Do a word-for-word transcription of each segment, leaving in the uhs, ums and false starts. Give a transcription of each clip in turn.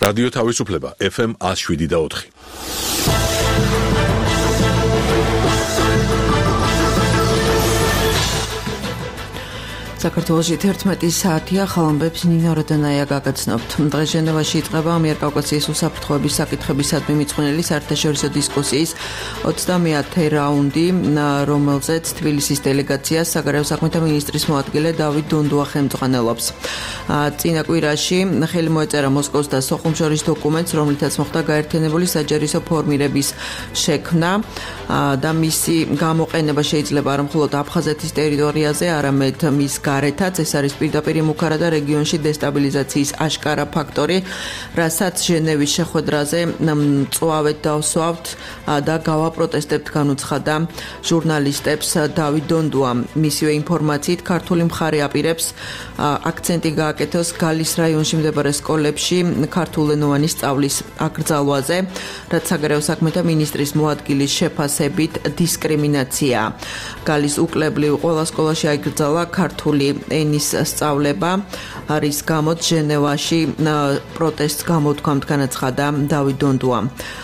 რადიო თავისუფლება ეფ ემ one oh seven და four. საქართველოში თერთმეტი საათია, ხალხებს ნინო როდანაია გაგაცნობთ. დღეს ჟენევაში იწყება ამიერკავკასიის უსაფრთხოების საკითხებისადმი მიძღვნილი საერთაშორისო დისკუსიის ოცდამეათე რაუნდი, რომელზეც თბილისის დელეგაციას საგარეო საქმეთა მინისტრის მოადგილე დავით დონდუა ხელმძღვანელობს. წინა კვირაში ხელი მოეწერა მოსკოვს და სოხუმს შორის დოკუმენტს, რომლითაც მოხდა გაერთიანებული საჯარისო ფორმირების შექმნა და მისი გამოყენება შეიძლება არა მხოლოდ აფხაზეთის ტერიტორიაზე, არამედ მის გარეთაც. ეს არის პირდაპირ იმუქარა და რეგიონში დესტაბილიზაციის აშკარა ფაქტორი, რასაც ჟენევის შეხვედრაზე მწვავედ დავსვავთ და გავაპროტესტებთ, განუცხადა ჟურნალისტებს დავით დონდუა. მისივე ინფორმაციით, ქართული მხარე აპირებს აქცენტი გააკეთოს გალის რაიონში მდებარე სკოლებში ქართულენოვანი სწავლის აკრძალვაზე, რაც საგარეო საქმეთა მინისტრის მოადგილის შეფასებით დისკრიმინაციაა. გალის უკლებლივ ყველა სკოლაში აიკრძალა ქართული ენის სწავლება, რის გამოც ჟენევაში პროტესტს გამოთქვამთ, განაცხადა დავით დონდუა.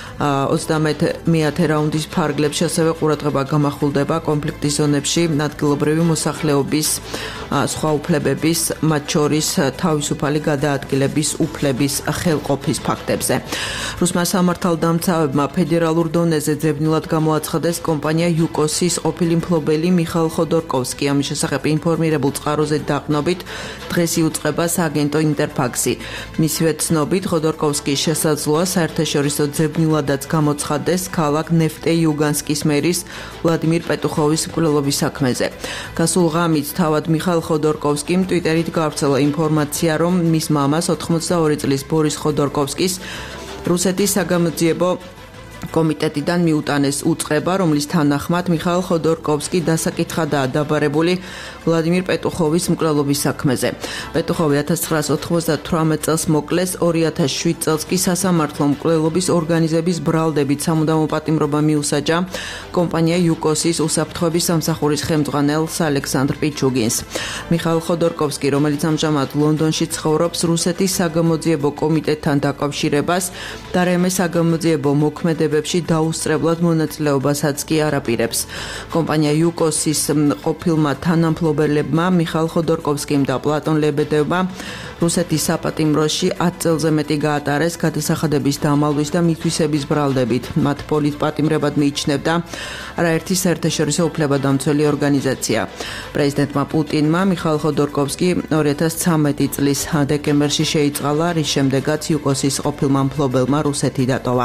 ოცდამეათე რაუნდის ფარგლებში ასევე ყურადღება გამახვილდება კონფლიქტის ზონებში ადგილობრივი მოსახლეობის სხვა უფლებების, მათ შორის თავისუფალი გადაადგილების უფლების ხელყოფის ფაქტებზე. რუსმა სამართალდამცავებმა ფედერალურ დონეზე ძებნილად გამოაცხადეს კომპანია იუკოსის ყოფილი მფლობელი მიხაილ ხოდორკოვსკი. ამის შესახებ ინფორმირებულ წყაროზე დაყნობით დღეს იუწყება სააგენტო ინტერფაქსი. მისივე ცნობით, ხოდორკოვსკის შესაძლოა საერთაშორისო ძებნილადაც გამოცხადეს ქალაქ ნეფტე-იუგანსკის მერის ვლადიმირ პეტუხოვის მკვლელობის საქმეზე. გასულ ღამით თავად მიხაილ ხოდორკოვსკიმ ტვიტერით გავრცელა ინფორმაცია, რომ მის მამას ოცდაორი წლის ბორის ხოდორკოვსკის რუსეთის საგამოძიებო კომიტეტიდან მიუტანეს უწყება, რომლის თანახმად მიხაილ ხოდორკოვსკი დასაკითხადაა დაბარებული ვლადიმირ პეტუხოვის მკვლელობის საქმეზე. პეტუხოვი ათას ცხრაასი ოთხმოცდათვრამეტ წელს მოკლეს, ორი ათას შვიდ წელს კი სასამართლო მკვლელობის ორგანიზების ბრალდებით სამუდამო პატიმრობა მიუსაჯა კომპანია იუკოსის უსაფრთხოების სამსახურის ხელმძღვანელს ალექსანდრ პიჩუგინს. მიხაილ ხოდორკოვსკი, რომელიც ამჟამად ლონდონში ცხოვრობს, რუსეთის საგამოძიებო კომიტეტთან დაკავშირებას და რემე საგამოძიებო მოქმედებებში დაუსწრებლად მონაწილეობასაც კი არ აპირებს. კომპანია იუკოსის ყოფილმა თანამფლობელებმა მიხაილ ხოდორკოვსკიმ და პლატონ ლებედევმა რუსეთის საპატიმროში ათ წელზე მეტი გაატარეს გადასახადების დამალვის და მითვისების ბრალდებით. მათ პოლიტპატიმრებად მიიჩნევდა არაერთი საერთაშორისო უფლებადამცველი ორგანიზაცია. პრეზიდენტმა პუტინმა მიხაილ ხოდორკოვსკი ორი ათას ცხრამეტი წლის დეკემბერში შეიწყალა, რის შემდეგაც იუკოსის ყოფილმა მფლობელმა რუსეთი დატოვა.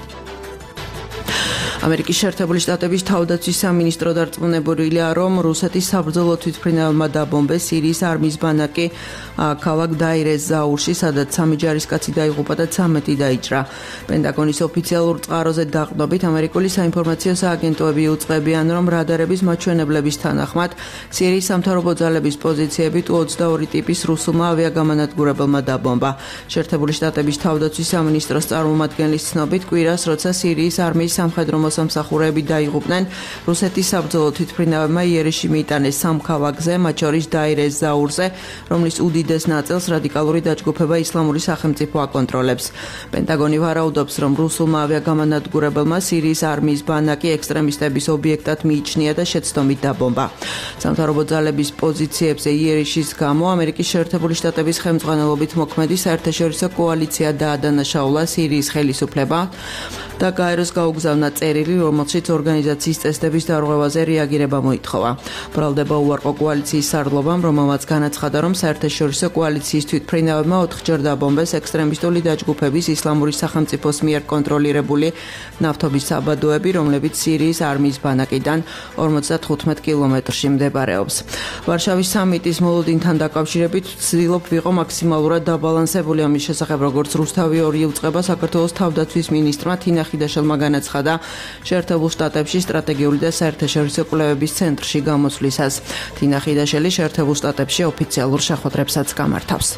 ამერიკის შეერთებული შტატების თავდაცვის სამინისტრო დარწმუნებულია, რომ რუსეთის საბრძოლო თვითმფრინავებმა დაბომბეს სირიის არმიის ბანაკი ქალაქ დაირ-ეს ზაურში, სადაც სამი ჯარისკაცი დაიღუპა და ცამეტი დაიჭრა. პენტაგონის ოფიციალურ წყაროზე დაყნობით ამერიკული საინფორმაციო სააგენტოები იუწყებიან, რომ რადარების მაჩვენებლების თანახმად სირიის სამთავრობო ძალების პოზიციებით უ ოცდაორი ტიპის რუსულმა ავიაგამანადგურებელმა დაბომბა. შეერთებული შტატების თავდაცვის სამინისტროს წარმომადგენლის ცნობით, კვირას, როცა სირიის არმიის სამხედრო მოსამსახურეები დაიღუპნენ, რუსეთის საბრძოლო თვითმფრინავებმა იერიში მიიტანეს სამ ქალაქზე, მათ შორის დაირ-ეს ზაურზე, რომლის უდიდეს ნაწილს რადიკალური დაჯგუფება ისლამური სახელმწიფო აკონტროლებს. პენტაგონი ვარაუდობს, რომ რუსულმა ავიაგამანადგურებელმა სირიის არმიის ბანაკი ექსტრემისტების ობიექტად მიიჩნია და შეცდომით დაბომბა. სამთავრობო ძალების პოზიციებზე იერიშის გამო ამერიკის შეერთებული შტატების ხელმძღვანელობით მოქმედი საერთაშორისო კოალიცია დაადანაშაულა სირიის ხელისუფლება და გაეროს გაუგზავნა წერილი, რომელშიც ორგანიზაციის წესდების დარღვევაზე რეაგირება მოითხოვა. ბრალდება უარყო კოალიციის სარდლობამ, რომელმაც განაცხადა, რომ საერთაშორისო კოალიციის თვითმფრინავებმა ოთხჯერ დაბომბეს ექსტრემისტული დაჯგუფების ისლამური სახელმწიფოს მიერ კონტროლირებული ნავთობის საბადოები, რომლებიც სირიის არმიის ბანაკიდან ორმოცდათხუთმეტ კილომეტრში მდებარეობს. ვარშავის სამიტის მოლოდინთან დაკავშირებით ვცდილობ ვიყო მაქსიმალურად დაბალანსებული ამის შესახებ, როგორც რუსთავი ორი იუწყება საქართველოს თავდაცვის მინისტრმა თინა ხიდაშელმა განაცხადა შეერთებულ შტატებში სტრატეგიული და საერთაშორისო კვლევების ცენტრში გამოსვლისას. თინა ხიდაშელი შეერთებულ შტატებში ოფიციალურ შეხვედრებსაც გამართავს.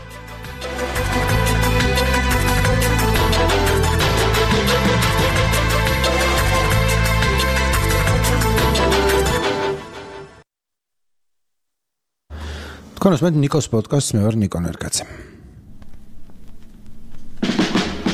თქვენ უსმენთ ნიკოს პოდკასტს, მე ვარ ნიკო ნერგაძე.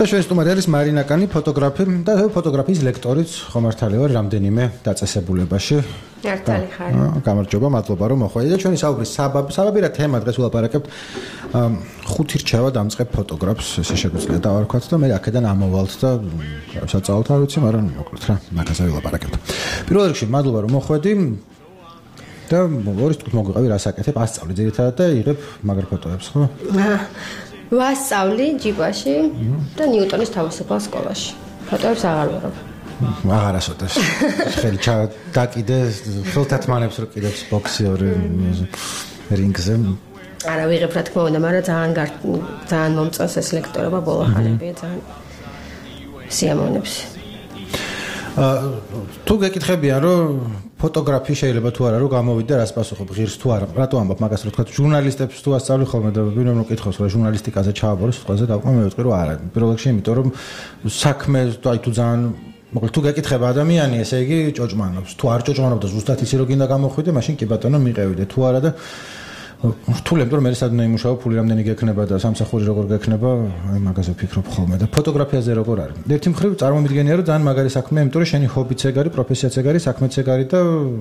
ჩვენი სტუმარი არის მარინა კანი, ფოტოგრაფი და ფოტოგრაფიის ლექტორიც ხომართალი ვარ რამდენიმე დაწესებულებაში. ერთალი ხარ. გამარჯობა, მადლობა რომ მოხვედით და ჩვენი საუბრის საბაბი, საბაბი რა თემა დღეს ვილაპარაკებთ. ხუთი რჩევა დამწყებ ფოტოგრაფს, ესე შეგვიძლია დავარქვათ და მე აქედან ამოვალთ და საწავალთ არ ვიცი, მაგრამ მოკლედ რა, მაგაზე ვილაპარაკებთ. პირველ რიგში მადლობა რომ მოხვედი. და ორი თქოს მოგვიყევი რა საკეთებ, ასწავლი ძირითადად და იღებ მაგარ ფოტოებს, ხო? ვასწავლი ჯიბაში და ნიუტონის თავისუფალ სკოლაში. ფოტოებს აღარ ვიღებ. აღარ ასოთებს. ხელი დაკიდე, ხელთათ მანებს რო კიდევ ბოქსიორი რინგზე. არა ვიღებ რა თქმა უნდა, მაგრამ ძალიან ძალიან მომწონს ეს ლექტორობა ბოლო ხანებია ძალიან სიამოვნებს. თუ გეკითხებიან რომ ფოტოგრაფი შეიძლება თუ არა რომ გამოვიდე რას პასუხობ ღირს თუ არა რატო ამბობ მაგას რო თქვა ჟურნალისტებს თუ ასწავლი ხოლმე და ვინმე რომ კითხავს რომ ჟურნალისტიკაზე ჩააბარო სიტყვაზე გავყვა მე ვიტყვი რომ არა პირველ რიგში იმიტომ რომ საქმე აი თუ ძალიან მოკლედ თუ გეკითხება ადამიანი ესე იგი ჭოჭმანობს თუ არ ჭოჭმანობ და ზუსტად იცი რომ გინდა გამოხვიდე მაშინ კი ბატონო მიყევიდე თუ არა და რთული იმიტომ რომ მე სადღაც იმუშაო ფული რამდენი გექნება და სამსახური როგორ გექნება აი მაგაზე ვფიქრობ ხოლმე და ფოტოგრაფიაზე როგორ არის ერთი მხრივ წარმომიდგენია რომ ძალიან მაგარი საქმეა იმიტომ რომ შენი ჰობიც ეგ არის პროფესიაც ეგ არის საქმეც ეგ არის და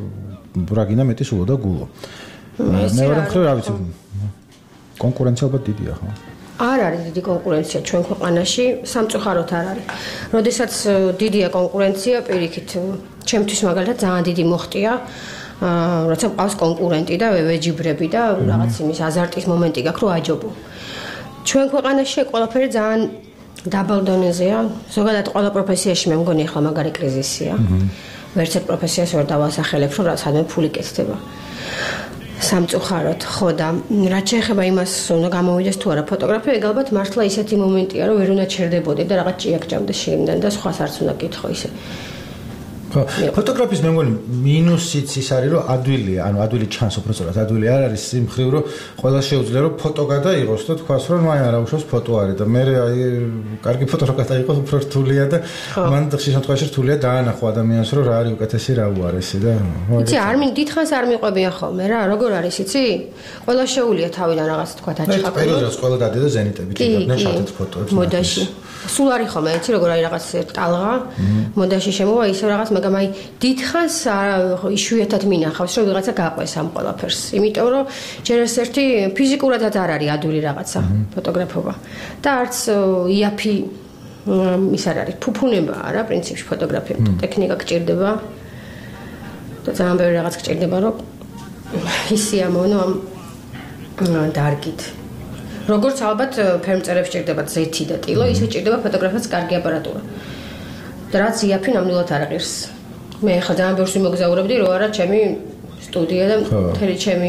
რა გინდა მეტი სულო და გულო მეორე მხრივ რა ვიცი კონკურენცია ალბათ დიდია ხო არ არის დიდი კონკურენცია ჩვენ ქვეყანაში სამწუხაროდ არ არის როდესაც დიდია კონკურენცია პირიქით ჩემთვის მაგალითად ძალიან დიდი მოხტია როცა ყავს კონკურენტი და ვეჯიბრები და რაღაც იმის აზარტის მომენტი გაქვს რომ აჯობო. ჩვენ ქვეყანაში ყველაფერი ძალიან დაბალ დონეზეა. ზოგადად ყველა პროფესიაში მე მგონი ახლა მაგარი კრიზისია. ვერც ერთ პროფესიას ვერ დავასახელებ, რომ რაცადმე ფული კეთდება. სამწუხაროდ, ხო და რაც შეეხება იმას, უნდა გამოვიდეს თუ არა ფოტოგრაფია, ეგ ალბათ მართლა ისეთი მომენტია, რომ ვერ უნდა ჩერდებოდი და რაღაც ჭიაკჭამდეს შიგნიდან და სხვას არც უნდა კითხო ისე. ფოტოგრაფის მე მგონი მინუსიც ის არის რომ ადვილია, ანუ ადვილი ჩანს უბრალოდ ადვილი არ არის იმ მხრივ რომ ყველა შეუძლია რომ ფოტო გადაიღოს და თქვას რომ აი არა უშავს ფოტო არის და მე აი კარგი ფოტო რო გადაიღოს უფრო რთულია და მან ხშირ შემთხვევაში რთულია დაანახო ადამიანს რომ რა არის უკეთესი რა უარესი და იცი არ მინ დიდხანს არ მიყვებიან ხოლმე რა როგორ არის იცი ყველა შეუულია თავიდან რაღაც თქვა დაჭყაპო პერიოდს ყველა დადი და ზენიტები კიდევ შევთეთ ფოტოებს მოდაში სულ არის ხოლმე იცი როგორ არის რაღაც ტალღა მოდაში შემოვა ისე რაღაც მაგრამ აი დიდხანს იშვიათად მინახავს რომ ვიღაცა გაყვეს ამ ყველაფერს იმიტომ რომ ჯერ ეს ერთი ფიზიკურადაც არ არის ადვილი რაღაცა ფოტოგრაფობა და არც იაფი ის არ არის ფუფუნება არა პრინციპში ფოტოგრაფია ტექნიკა გჭირდება და ძალიან ბევრი რაღაც გჭირდება რომ ისე ამონო ამ დარგით როგორც ალბათ ფერმწერებს ჭირდება ზეთი და ტილო ისე ჭირდება ფოტოგრაფებს კარგი აპარატურა და რაც იაფი ნამდვილად არ ღირს მე ხა ძალიან ბევრს მოგზაურებდი რომ არა ჩემი სტუდია და მთელი ჩემი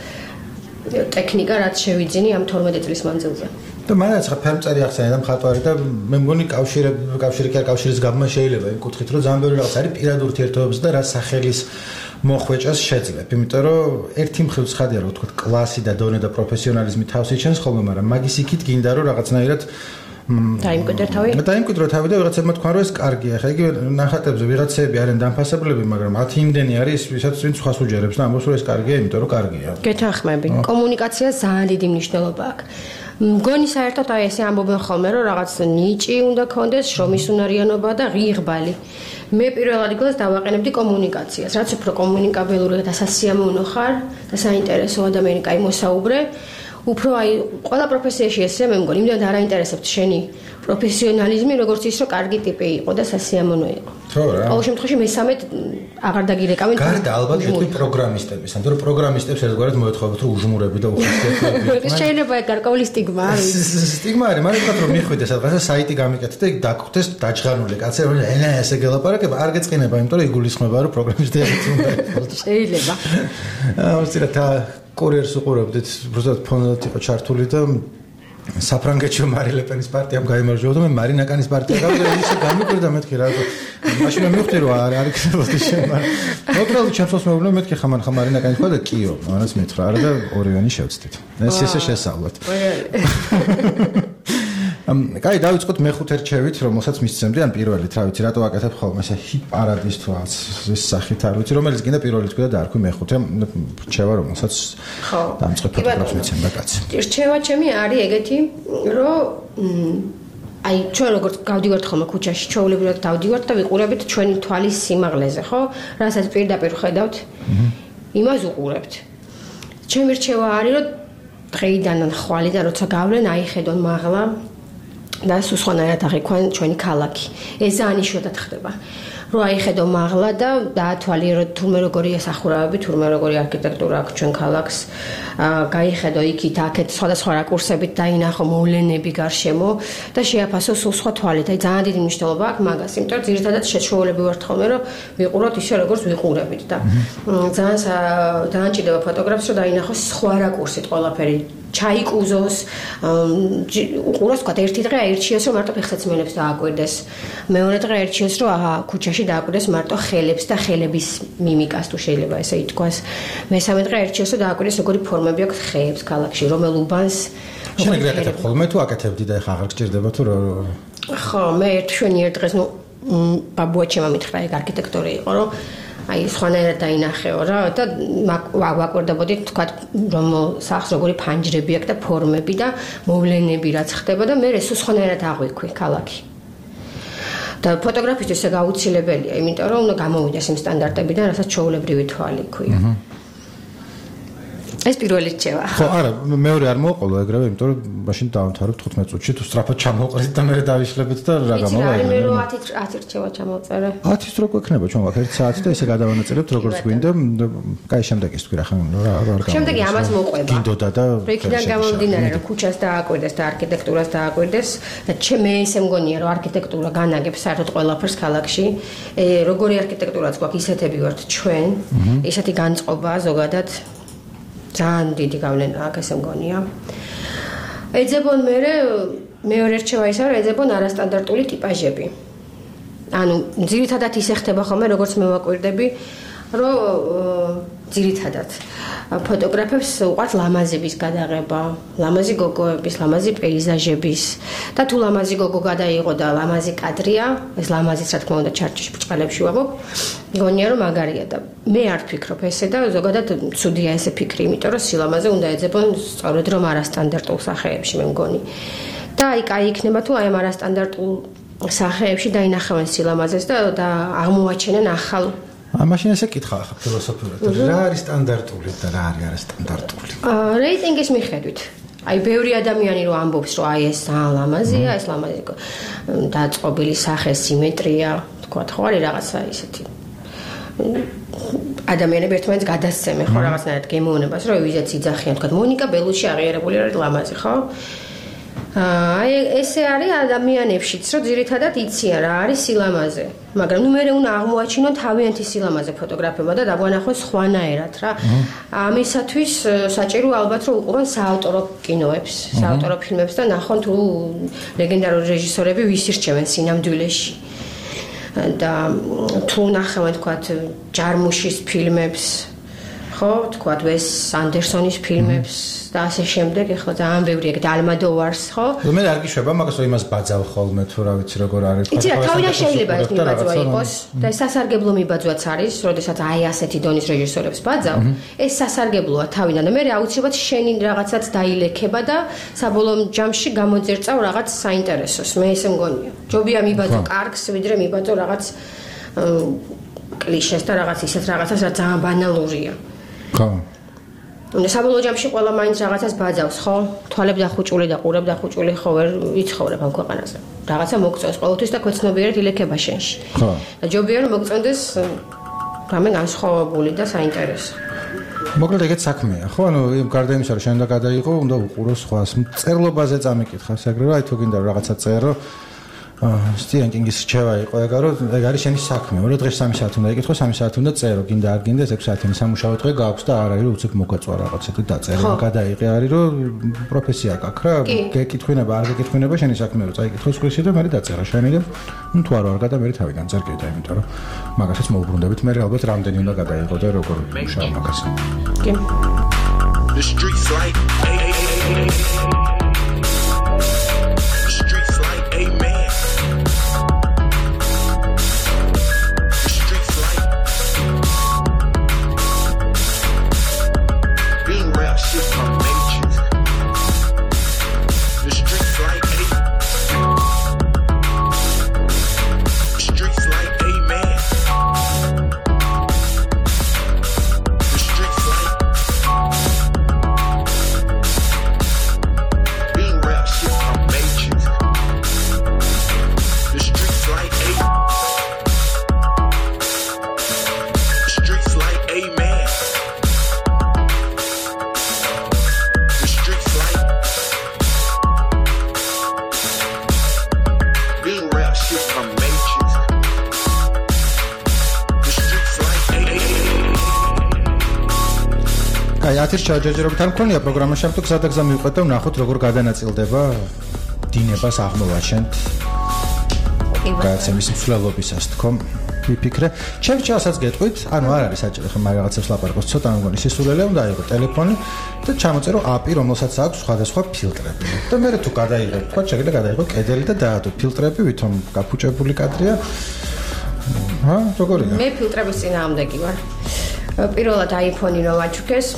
ტექნიკა რაც შევიძინი ამ თორმეტ წლის მანძილზე და მანაც ხა ფერმწერი ახსენე და მხატვარი და მე მგონი კავშირები კავშირი კი არ კავშირის გაბმა შეიძლება იმ კუთხით რომ ძალიან ბევრი რაღაც არის პირადულ ურთიერთობებს და რა სახელის მოხვეჭას შეძლებ იმიტომ რომ ერთი მხრივ ცხადია რომ თქვა კლასი და დონე და პროფესიონალიზმი თავს იჩენს ხოლმე მაგრამ მაგის იქით გინდა რომ რაღაცნაირად დაიმკვიდრე თავი? დაიმკვიდრე თავი და ვიღაცებმა თქვა რომ ეს კარგია. ხა იგი ნახატებზე ვიღაცები არიან დამფასებლები, მაგრამ მათი იმდენი არის, ვისაც ვინც სხვას უჯერებს და ამბობს რომ ეს კარგია, იმიტომ რომ კარგია. გეთანხმები. კომუნიკაცია ძალიან დიდი მნიშვნელობა აქვს. მგონი საერთოდ აი ესე ამბობენ ხოლმე რომ რაღაც ნიჭი უნდა კონდეს, შრომის უნარიანობა და ღირღბალი. მე პირველ ადგილას დავაყენებდი კომუნიკაციას. რაც უფრო კომუნიკაბელური და სასიამოვნო ხარ და საინტერესო ადამიანი, კაი მოსაუბრე უფრო აი ყველა პროფესიაში ესე მე მგონი იმდენ არ აინტერესებთ შენი პროფესიონალიზმი როგორც ის რომ კარგი ტიპი იყო და სასიამოვნო იყო. ხო რა. ყოველ შემთხვევაში მესამედ აღარ დაგირეკავენ. გარდა ალბათ თქვი პროგრამისტების, ანუ რომ პროგრამისტებს ერთგვარად მოეთხოვებთ რომ უჟმურები და უხასიათოები. შეიძლება ეგ გარკვეული სტიგმა არის. სტიგმა არის, მაგრამ თქვა რომ მიხვიდე სადღაცა საიტი გამიკეთეთ და იქ დაგხვდეს დაჯღანული კაცი რომ ენა ესე გელაპარაკება არ გეწყინება, იმიტომ რომ იგულისხმება რომ პროგრამისტი არის უნდა იყოს. შეიძლება. აა უცირა თა კურიერს უყურებდით, უბრალოდ ფონად იყო ჩართული და საფრანგეთში მარი ლეპენის პარტიამ გაიმარჯვა და მე მარინა კანის პარტია გავიდა ისე გამიკვირდა მეთქი რა მაშინ მე მივხვდი რომ არ არის ქნებოდი შემარ მოკლედ ჩემს მეუბნე მეთქი ხამან ხა მარინა კანის ყვა და კიო მანაც მეთხრა არა და ორივენი შევცდით ეს ესე შესავლად ამ კაი დავიწყოთ მეხუთე რჩევით რომელსაც მისცემდი ან პირველით რა ვიცი რატო აკეთებ ხოლმე ესე ჰიტ პარადის თუ რაღაც ეს სახით არ ვიცი რომელიც გინდა პირველით თქვი და დაარქვი მეხუთე რჩევა რომელსაც დამწყებ ფოტოგრაფს მიცემდა კაცი რჩევა ჩემი არის ეგეთი რომ აი ჩვენ როგორც გავდივართ ხოლმე ქუჩაში, ჩვეულებრივად დავდივართ და ვიყურებთ ჩვენი თვალის სიმაღლეზე, ხო? რასაც პირდაპირ ხედავთ, იმას უყურებთ. ჩემი რჩევა არის, რომ დღეიდან ან ხვალიდან როცა გავლენ, აიხედონ მაღლა და სულ სხვანაირად აღიქვან ჩვენი ქალაქი. ეს ძალიან იშვიათად ხდება. რო აიხედო მაღლა და დაათვალიერო თურმე როგორი სახურავები, თურმე როგორი არქიტექტურა აქვს ჩვენ ქალაქს. გაიხედო იქით, აქეთ სხვადასხვა რაკურსებით დაინახო მოვლენები გარშემო და შეაფასო სულ სხვა თვალით. აი ძალიან დიდი მნიშვნელობა აქვს მაგას, იმიტომ რომ ძირითადად შეჩვეულები ვართ ხოლმე, რომ ვიყუროთ ისე როგორც ვიყურებით და ძალიან ძალიან ჭირდება ფოტოგრაფს, რომ დაინახოს სხვა რაკურსით ყველაფერი. ჩაიკუზოს, უყუროს თქვა ერთი დღე აირჩიოს, რომ მარტო ფეხსაცმელებს დააკვირდეს. მეორე დღე აირჩიოს, რომ აჰა, ქუჩაში დააკვირდეს მარტო ხელებს და ხელების მიმიკას თუ შეიძლება ესე ითქვას. მესამე დღე აირჩიოს, რომ დააკვირდეს როგორი ფორმები აქვს ხეებს ქალაქში, რომელ უბანს. შენ ეგრე აკეთებ ხოლმე თუ აკეთებდი და ეხლა აღარ გჭირდება თუ ხო, მე ერთ შვენი ერთ დღეს ნუ ბაბუაჩემ მითხრა ეგ არქიტექტორი იყო, რომ აი სხვანაირად დაინახეო რა და ვაკვირდებოდი თქვა რომ სახს როგორი ფანჯრები აქვს და ფორმები და მოვლენები რაც ხდება და მე ეს სხვანაირად აღვიქვი ქალაქი. და ფოტოგრაფისტვის ეს გაუცილებელია, იმიტომ რომ უნდა გამოვიდეს იმ სტანდარტებიდან, რასაც ჩვეულებრივი თვალი ქვია. ეს პირველი რჩევა. ხო, არა, მეორე არ მოყოლა ეგრევე, იმიტომ რომ მაშინ დავამთავრებ თხუთმეტ წუთში თუ სწრაფად ჩამოვყრით და მე დავიშლებეთ და რა გამოვა. იცი, მე რო ათი რჩევა ჩამოვწერე. ათის რო გვექნება ჩვენ ვაქ ერთი საათი და ესე გადავანაწილებთ როგორც გვინდა. კაი, შემდეგი თქვი რა ხან რა რა რა. შემდეგი ამას მოყვება. გინდოდა და პროექტიდან გამომდინარე რომ ქუჩას დააკვირდეს და არქიტექტურას დააკვირდეს და მე ესე მგონია რომ არქიტექტურა განაგებს საერთოდ ყველაფერს ქალაქში. როგორი არქიტექტურაც გვაქვს ისეთები ვართ ჩვენ, ისეთი განწყობა ზოგადად ძალიან დიდი გავლენა აქვს ესე მგონია. ეძებონ მე მეორე რჩევა ისა რომ ეძებონ არასტანდარტული ტიპაჟები. ანუ ძირითადად ისე ხდება ხოლმე როგორც მე ვაკვირდები, რომ ძირითადად ფოტოგრაფებს უყვართ ლამაზების გადაღება, ლამაზი გოგოების, ლამაზი პეიზაჟების და თუ ლამაზი გოგო გადაიღო და ლამაზი კადრია, ეს ლამაზიც რა თქმა უნდა ჩარჩოში ბრწყალებში ვამბობ, მგონია რომ მაგარია და მე არ ვფიქრობ ესე და ზოგადად ცუდია ესე ფიქრი, იმიტომ რომ სილამაზე უნდა ეძებონ სწორედ რომ არასტანდარტულ სახეებში მე მგონი. და აი კაი იქნება თუ აი ამ არასტანდარტულ სახეებში დაინახავენ სილამაზეს და და აღმოაჩენენ ახალ მაშინ ესე კითხა ხა ფილოსოფიურად რა არის სტანდარტული და რა არის არასტანდარტული? რეიტინგის მიხედვით. აი ბევრი ადამიანი რო ამბობს რომ აი ეს ძალიან ლამაზია, ეს ლამაზი დაწყობილი სახე, სიმეტრია, თქვა ხო არის რაღაცა ისეთი. ადამიანები ერთმანეთს გადასცემენ ხო რაღაცნაირად გემოვნებას რომ ვიზაც იძახიან, თქვა მონიკა ბელუში აღიარებული არის ლამაზი, ხო? აი ესე არის ადამიანებშიც, რომ ძირითადად იციან რა არის სილამაზე. მაგრამ ნუ მე უნდა აღმოაჩინონ თავიანთი სილამაზე ფოტოგრაფებმა და დაგვანახონ სხვანაირად რა. ამისათვის საჭირო ალბათ რომ უყურონ საავტორო კინოებს, საავტორო ფილმებს და ნახონ თუ ლეგენდარული რეჟისორები ვის ირჩევენ სინამდვილეში. და თუ ნახავენ თქვათ ჯარმუშის ფილმებს, ხო, თქვათ ვეს ანდერსონის ფილმებს და ასე შემდეგ, ეხლა ძალიან ბევრი ეგ ალმადოვარს, ხო? მე არ გიშვება, მაგას რომ იმას ბაძავ ხოლმე თუ რა ვიცი როგორ არის. იცი რა, თავიდან შეიძლება ეს მიბაძვა იყოს და ეს სასარგებლო მიბაძვაც არის, როდესაც აი ასეთი დონის რეჟისორებს ბაძავ, ეს სასარგებლოა თავიდან და მე აუცილებლად შენი რაღაცაც დაილექება და საბოლოო ჯამში გამოძერწავ რაღაც საინტერესოს. მე ესე მგონია. ჯობია მიბაძო კარგს, ვიდრე მიბაძო რაღაც კლიშეს და რაღაც ისეთ რაღაცას, რაც ძალიან ბანალურია. ხო. უნდა საბოლოო ჯამში ყველა მაინც რაღაცას ბაძავს, ხო? თვალები დახუჭული და ყურები დახუჭული ხო ვერ იცხოვრებ ამ ქვეყანაზე. რაღაცა მოგწონს ყოველთვის და ქვეცნობიერად ილექება შენში. ხო. და ჯობია რომ მოგწონდეს რამე განსხვავებული და საინტერესო. მოკლედ ეგეც საქმეა, ხო? ანუ იმ გარდა იმისა რომ შენ და გადაიღო, უნდა უყუროს სხვას. წერლობაზე წამიკითხავს ეგრევე, აი თუ გინდა რაღაცა წერო სტივენ კინგის რჩევა იყო ეგა რომ ეგ არის შენი საქმე. ორი დღეს სამი საათი უნდა იკითხო, სამი საათი უნდა წერო, გინდა არ გინდა ექვსი საათიანი სამუშაო დღე გაქვს და არ არის რომ უცებ მოგაწვა რაღაცეთი დაწერე, გადაიღე არის რომ პროფესია გაქვს რა. გეკითხვინება, არ გეკითხვინება შენი საქმეა რომ წაიკითხო სკოლაში და მე დაწერა შენი და ნუ თუ არ ვარ გადა მე თავიდან წერკედა, იმიტომ რომ მაგასაც მოუბრუნდებით, მე ალბათ რამდენი უნდა გადაიღო და როგორ მუშაობ მაგას. კი. The streets like აი, ათის ჩაჯერჯერობით არ მქონია პროგრამაში, ამიტომ გზადაგზა მივყვეთ და ვნახოთ როგორ გადანაწილდება დინებას აღმოვაჩენთ. გააცემის მსვლელობისას თქო ვიფიქრე. ჩემს ჩასაც გეტყვით, ანუ არ არის საჭირო ხომ რაღაცებს ლაპარაკოს, ცოტა მგონი სისულელე უნდა იყოს ტელეფონი და ჩამოწერო აპი, რომელსაც აქვს სხვადასხვა ფილტრები. და მე თუ გადაიღებ, თქვა შეგიძლია გადაიღო კედელი და დაადო ფილტრები, ვითომ გაფუჭებული კადრია. ჰა, როგორია? მე ფილტრების წინააღმდეგი ვარ. პირველად iPhone-ი რომ აჩუქეს,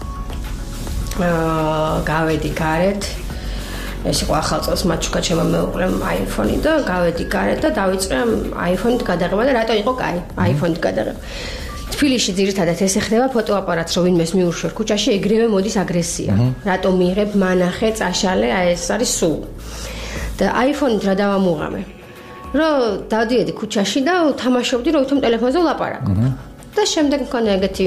აა გავედი გარეთ. ეს იყო ახალ წელს მაჩუკა ჩემო მეუღლემ iPhone-ი და გავედი გარეთ და დავიწყე iPhone-ით გადაღება და რატო იყო კაი iPhone-ით გადაღება. თბილისში ძირითადად ესე ხდება ფოტოაპარატს რომ ვინმეს მიუშვერ ქუჩაში ეგრევე მოდის აგრესია. რატო მიიღებ მანახე, წაშალე, აი ეს არის სულ. და iPhone-ით რა დავამუღამე. რომ დავდიედი ქუჩაში და თამაშობდი რომ ვითომ ტელეფონზე ვლაპარაკობ. და შემდეგ მქონდა ეგეთი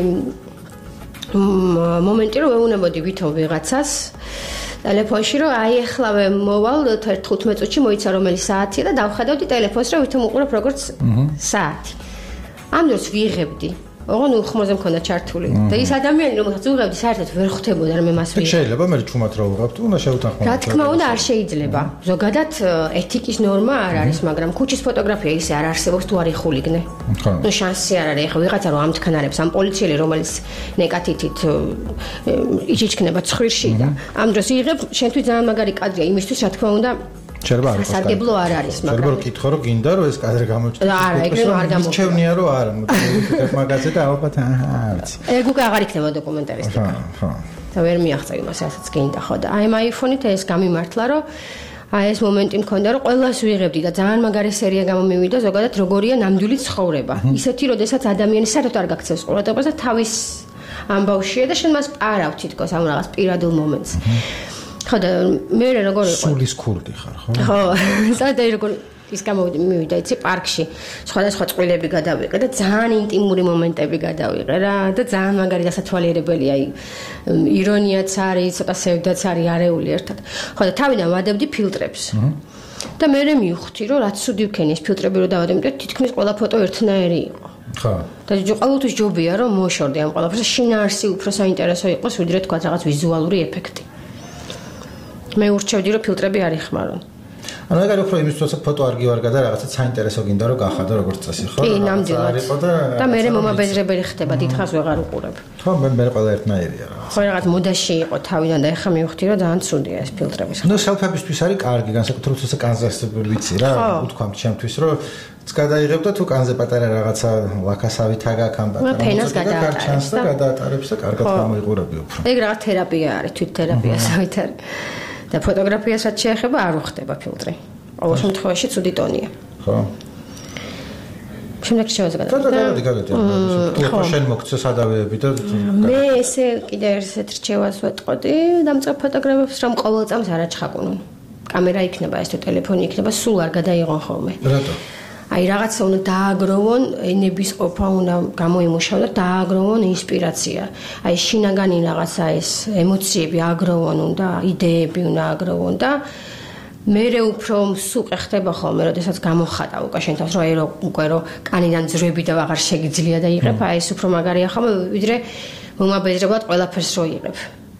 მომენტი რომ ვეუნებოდი ვითომ ვიღაცას ტელეფონში რომ აი ახლავე მოვალ თხუთმეტ წუთში მოიცა რომელი საათია და დავხედავდი ტელეფონს რომ ვითომ უყურებ როგორც საათი. ამ დროს ვიღებდი. ოღონ უხმოზე მქონდა ჩართული. და ის ადამიანი რომელსაც უღებდი საერთოდ ვერ ხვდებოდა რომ მე მას ვიღებ. შეიძლება მე ჩუმად რა უღებთ, უნდა შევთანხმო. რა თქმა უნდა არ შეიძლება. ზოგადად ეთიკის ნორმა არ არის, მაგრამ ქუჩის ფოტოგრაფია ისე არ არსებობს თუ არ იხულიგნე. ნუ შანსი არ არის ხო ვიღაცა რომ ამთქანარებს ამ პოლიციელი რომელიც ნეკატითით იჩიჩქნება ცხვირში და ამ დროს იღებ შენთვის ძალიან მაგარი კადრია იმისთვის რა თქმა უნდა შეიძლება არ იყოს. სარგებლო არ არის, მაგრამ შეიძლება კითხო რომ გინდა რომ ეს კადრი გამოჩნდეს. არა, ეგრევე არ გამოჩნდება. მიჩევნია რომ არა, მოკლედ მაგაზე და ალბათ აა ვიცი. ეგ უკვე აღარ იქნება დოკუმენტარისტიკა. ხო, ხო. და ვერ მიაღწევ იმას, რასაც გინდა ხო და აი ამ iPhone-ით ეს გამიმართლა რომ აი ეს მომენტი მქონდა რომ ყველას ვიღებდი და ძალიან მაგარი სერია გამომივიდა ზოგადად როგორია ნამდვილი ცხოვრება. ისეთი როდესაც ადამიანი საერთოდ არ გაქცევს ყურადღებას და თავის ამბავშია და შენ მას პარავ თითქოს ამ რაღაც პირადულ მომენტს. ხო და მე როგორ იყო? სულის ქურდი ხარ, ხო? ხო, საერთოდ როგორ ის გამოვიდა იცი პარკში. სხვადასხვა წყვილები გადავიყე და ძალიან ინტიმური მომენტები გადავიყე რა და ძალიან მაგარი დასათვალიერებელი აი ირონიაც არის, ცოტა სევდაც არის არეული ერთად. ხო და თავიდან ვადებდი ფილტრებს. და მე მე მივხვდი რომ რაც სუდი ვქენი ეს ფილტრები რომ დავადებ, იმიტომ თითქმის ყველა ფოტო ერთნაირი იყო. ხო. და ყოველთვის ჯობია რომ მოშორდე ამ ყველაფერს, შინაარსი უფრო საინტერესო იყოს, ვიდრე თქვა რაღაც ვიზუალური ეფექტი. მე ურჩევდი რომ ფილტრები არ იხმარონ. ანუ ეგ არის უფრო იმის თვალსა ფოტო არ გივარგა და რაღაცა საინტერესო გინდა რომ გახადო როგორც წესი ხო? კი, ნამდვილად. და მე მომაბეზრებელი ხდება, დიდხანს ვეღარ უყურებ. ხო, მე მე ყველა ერთნაირია რა. ხო, რაღაც მოდაში იყო თავიდან და ეხლა მივხვდი რომ ძალიან ცუდია ეს ფილტრების. ნუ სელფებისთვის არის კარგი, განსაკუთრებით ეს კანზე ვიცი რა, უთქვამთ ჩემთვის რომ გადაიღებ და თუ კანზე პატარა რაღაცა ლაქასავით აგაკ ამ პატარა. ფენას გადაატარებს და გადაატარებს და კარგად გამოიყურები უფრო. ეგ რაღაც თერაპია არის, თვით თერაპიასავით არის. და ფოტოგრაფიასაც შეეხება არ უხდება ფილტრი. ყოველ შემთხვევაში ცუდი ტონია. ხო. შემდეგ შევაზე გადავიდე. და გადავიდი, გადავიდი. თუ შენ მოგწეს ადავეები და მე ესე კიდე ერთ რჩევას ვეტყოდი, დამწყებ ფოტოგრაფებს რომ ყოველ წამს არ აჩხაკუნონ. კამერა იქნება ეს თუ ტელეფონი იქნება, სულ არ გადაიღონ ხოლმე. რატო? აი რაღაცა უნდა დააგროვონ, ენების ყოფა უნდა გამოიმუშავონ და დააგროვონ ინსპირაცია. აი შინაგანი რაღაცა ეს ემოციები აგროვონ უნდა, იდეები უნდა აგროვონ და მერე უფრო მსუყე ხდება ხოლმე, როდესაც გამოხატა უკვე შენ თავს, რომ აი რო უკვე რო კანიდან ძრები და აღარ შეგიძლია და იღებ, აი ეს უფრო მაგარია ხოლმე, ვიდრე მომაბეზრებად ყველაფერს რო იღებ.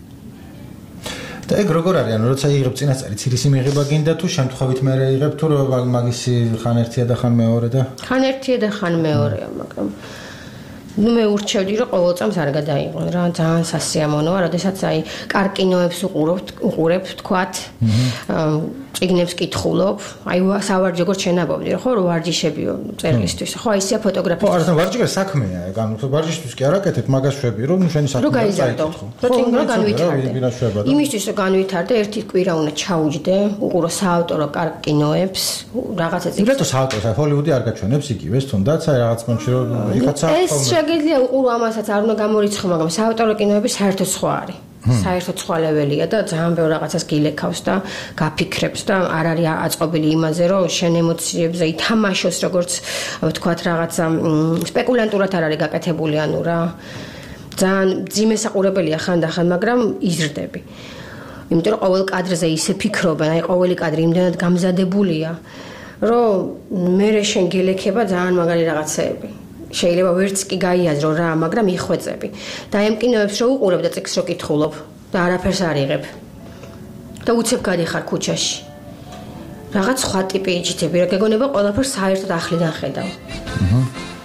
და ეგ როგორ არის? ანუ როცა იღებ წინასწარი ცირისი მიღება გინდა თუ შემთხვევით მე იღებ თუ რომ მაგისი ხან ერთია და ხან მეორე და ხან ერთია და ხან მეორეა, მაგრამ ნუ მე ურჩევდი რომ ყოველ წამს არ გადაიღონ რა, ძალიან სასიამოვნოა, როდესაც აი კარკინოებს უყურებთ, უყურებ თქვათ, წიგნებს კითხულობ, აი სავარჯიშო როგორც შენაბობდი ხო, რომ ვარჯიშებიო წერლისთვის. ხო, აი ესეა ფოტოგრაფია. ხო, არა, ვარჯიშო საქმეა, ეგ ანუ ვარჯიშთვის კი არ აკეთებ, მაგას შვები, რომ შენი საქმეა. რო გაიზარდო. რო წიგნი რო განვითარდე. იმისთვის რომ განვითარდე, ერთი კვირა უნდა ჩაუჯდე, უყურო საავტორო კარკინოებს, რაღაცა წიგნს. იმიტომ საავტორო, ჰოლივუდი არ გაჩვენებს იგივეს, თუნდაც აი რაღაც მომში რომ იხაცა შეგიძლია უყურო ამასაც არ უნდა გამორიცხო, მაგრამ საავტორო კინოები საერთოდ სხვა არის. საერთოდ სხვა ლეველია და ძალიან ბევრ რაღაცას გილექავს და გაფიქრებს და არ არის აწყობილი იმაზე, რომ შენ ემოციებზე ითამაშოს, როგორც ვთქვათ, რაღაცა სპეკულანტურად არ არის გაკეთებული, ანუ რა. ძალიან ძიმე საყურებელია ხანდახან, მაგრამ იზრდები. იმიტომ რომ ყოველ კადრზე ისე ფიქრობენ, აი ყოველი კადრი იმდანად გამზადებულია, რომ მე შენ გელექება ძალიან მაგარი რაღაცეები. შეიძლება ვერც კი გაიაზრო რა, მაგრამ იხვეწები. და ამ კინოებს რო უყურებ და წიგნს რო კითხულობ და არაფერს არ იღებ. და უცებ გადიხარ ქუჩაში. რაღაც სხვა ტიპი იჭიტები, რა გეგონება ყველაფერს საერთოდ ახლიდან ხედავ. აჰა.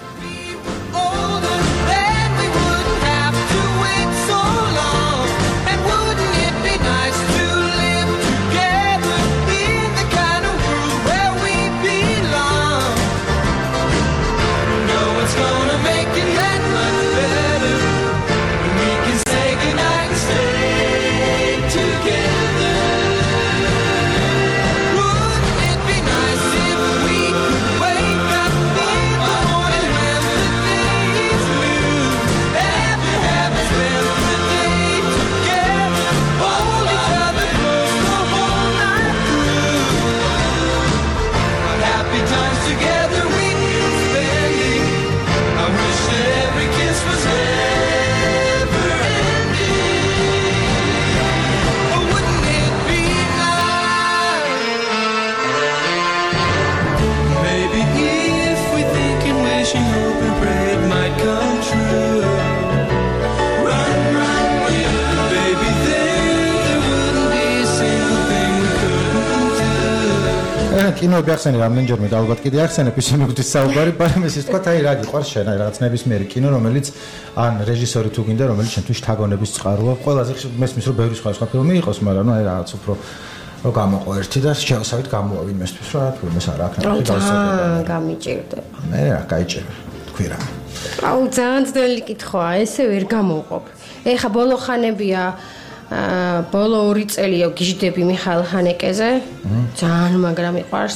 კინოები ახსენე რამდენჯერმე და ალბათ კიდე ახსენებ ისე მიგდის საუბარი, მაგრამ ეს თქვა აი რა გიყვარს შენ აი რაღაც ნებისმიერი კინო რომელიც ან რეჟისორი თუ გინდა რომელიც შენთვის შთაგონების წყაროა, ყველაზე მესმის რომ ბევრი სხვა სხვა ფილმი იყოს, მაგრამ ნუ აი რაღაც უფრო რო გამოყო ერთი და შევსავით გამოვავინ მესმის რა ფილმს არ აქვს რა დავსაუბრებ. გამიჭირდება. მე რა გაიჭირე თქვი რა. აუ ძალიან ძნელი კითხვაა, ესე ვერ გამოვყოფ. ეხა ბოლო ხანებია ბოლო ორი წელია გიჟდები მიხაილ ჰანეკეზე. ძალიან მაგრამ მიყვარს.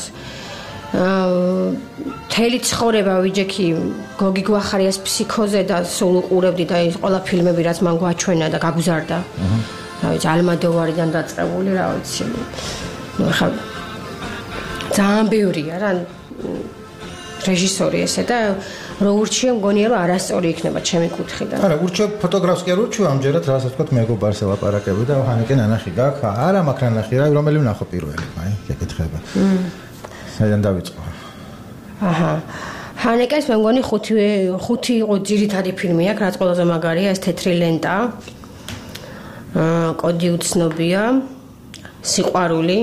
თელი ცხოვრება ვიჯექი გოგი გვახარიას ფსიქოზე და სულ უყურებდი და ის ყველა ფილმები რაც მან გვაჩვენა და გაგზარდა. რა ვიცი ალმადოვარიდან დაწყებული რა ვიცი. ნუ ხა ძალიან ბევრია რა რეჟისორი ესე და რო ურჩია მგონია რომ არასწორი იქნება ჩემი კუთხიდან. არა, ურჩია ფოტოგრაფს კი არ ურჩია ამჯერად რასაც ვთქვათ მეგობარს ელაპარაკები და ჰანეკე ნანახი გაქვს. არა მაქვს ნანახი რა, რომელი ვნახო პირველი, აი, გეკითხება. საიდან დავიწყო? აჰა. ჰანეკეს მე მგონი ხუთი ხუთი იყო ძირითადი ფილმი აქვს, რაც ყველაზე მაგარია, ეს თეთრი ლენტა. აა კოდი უცნობია, სიყვარული,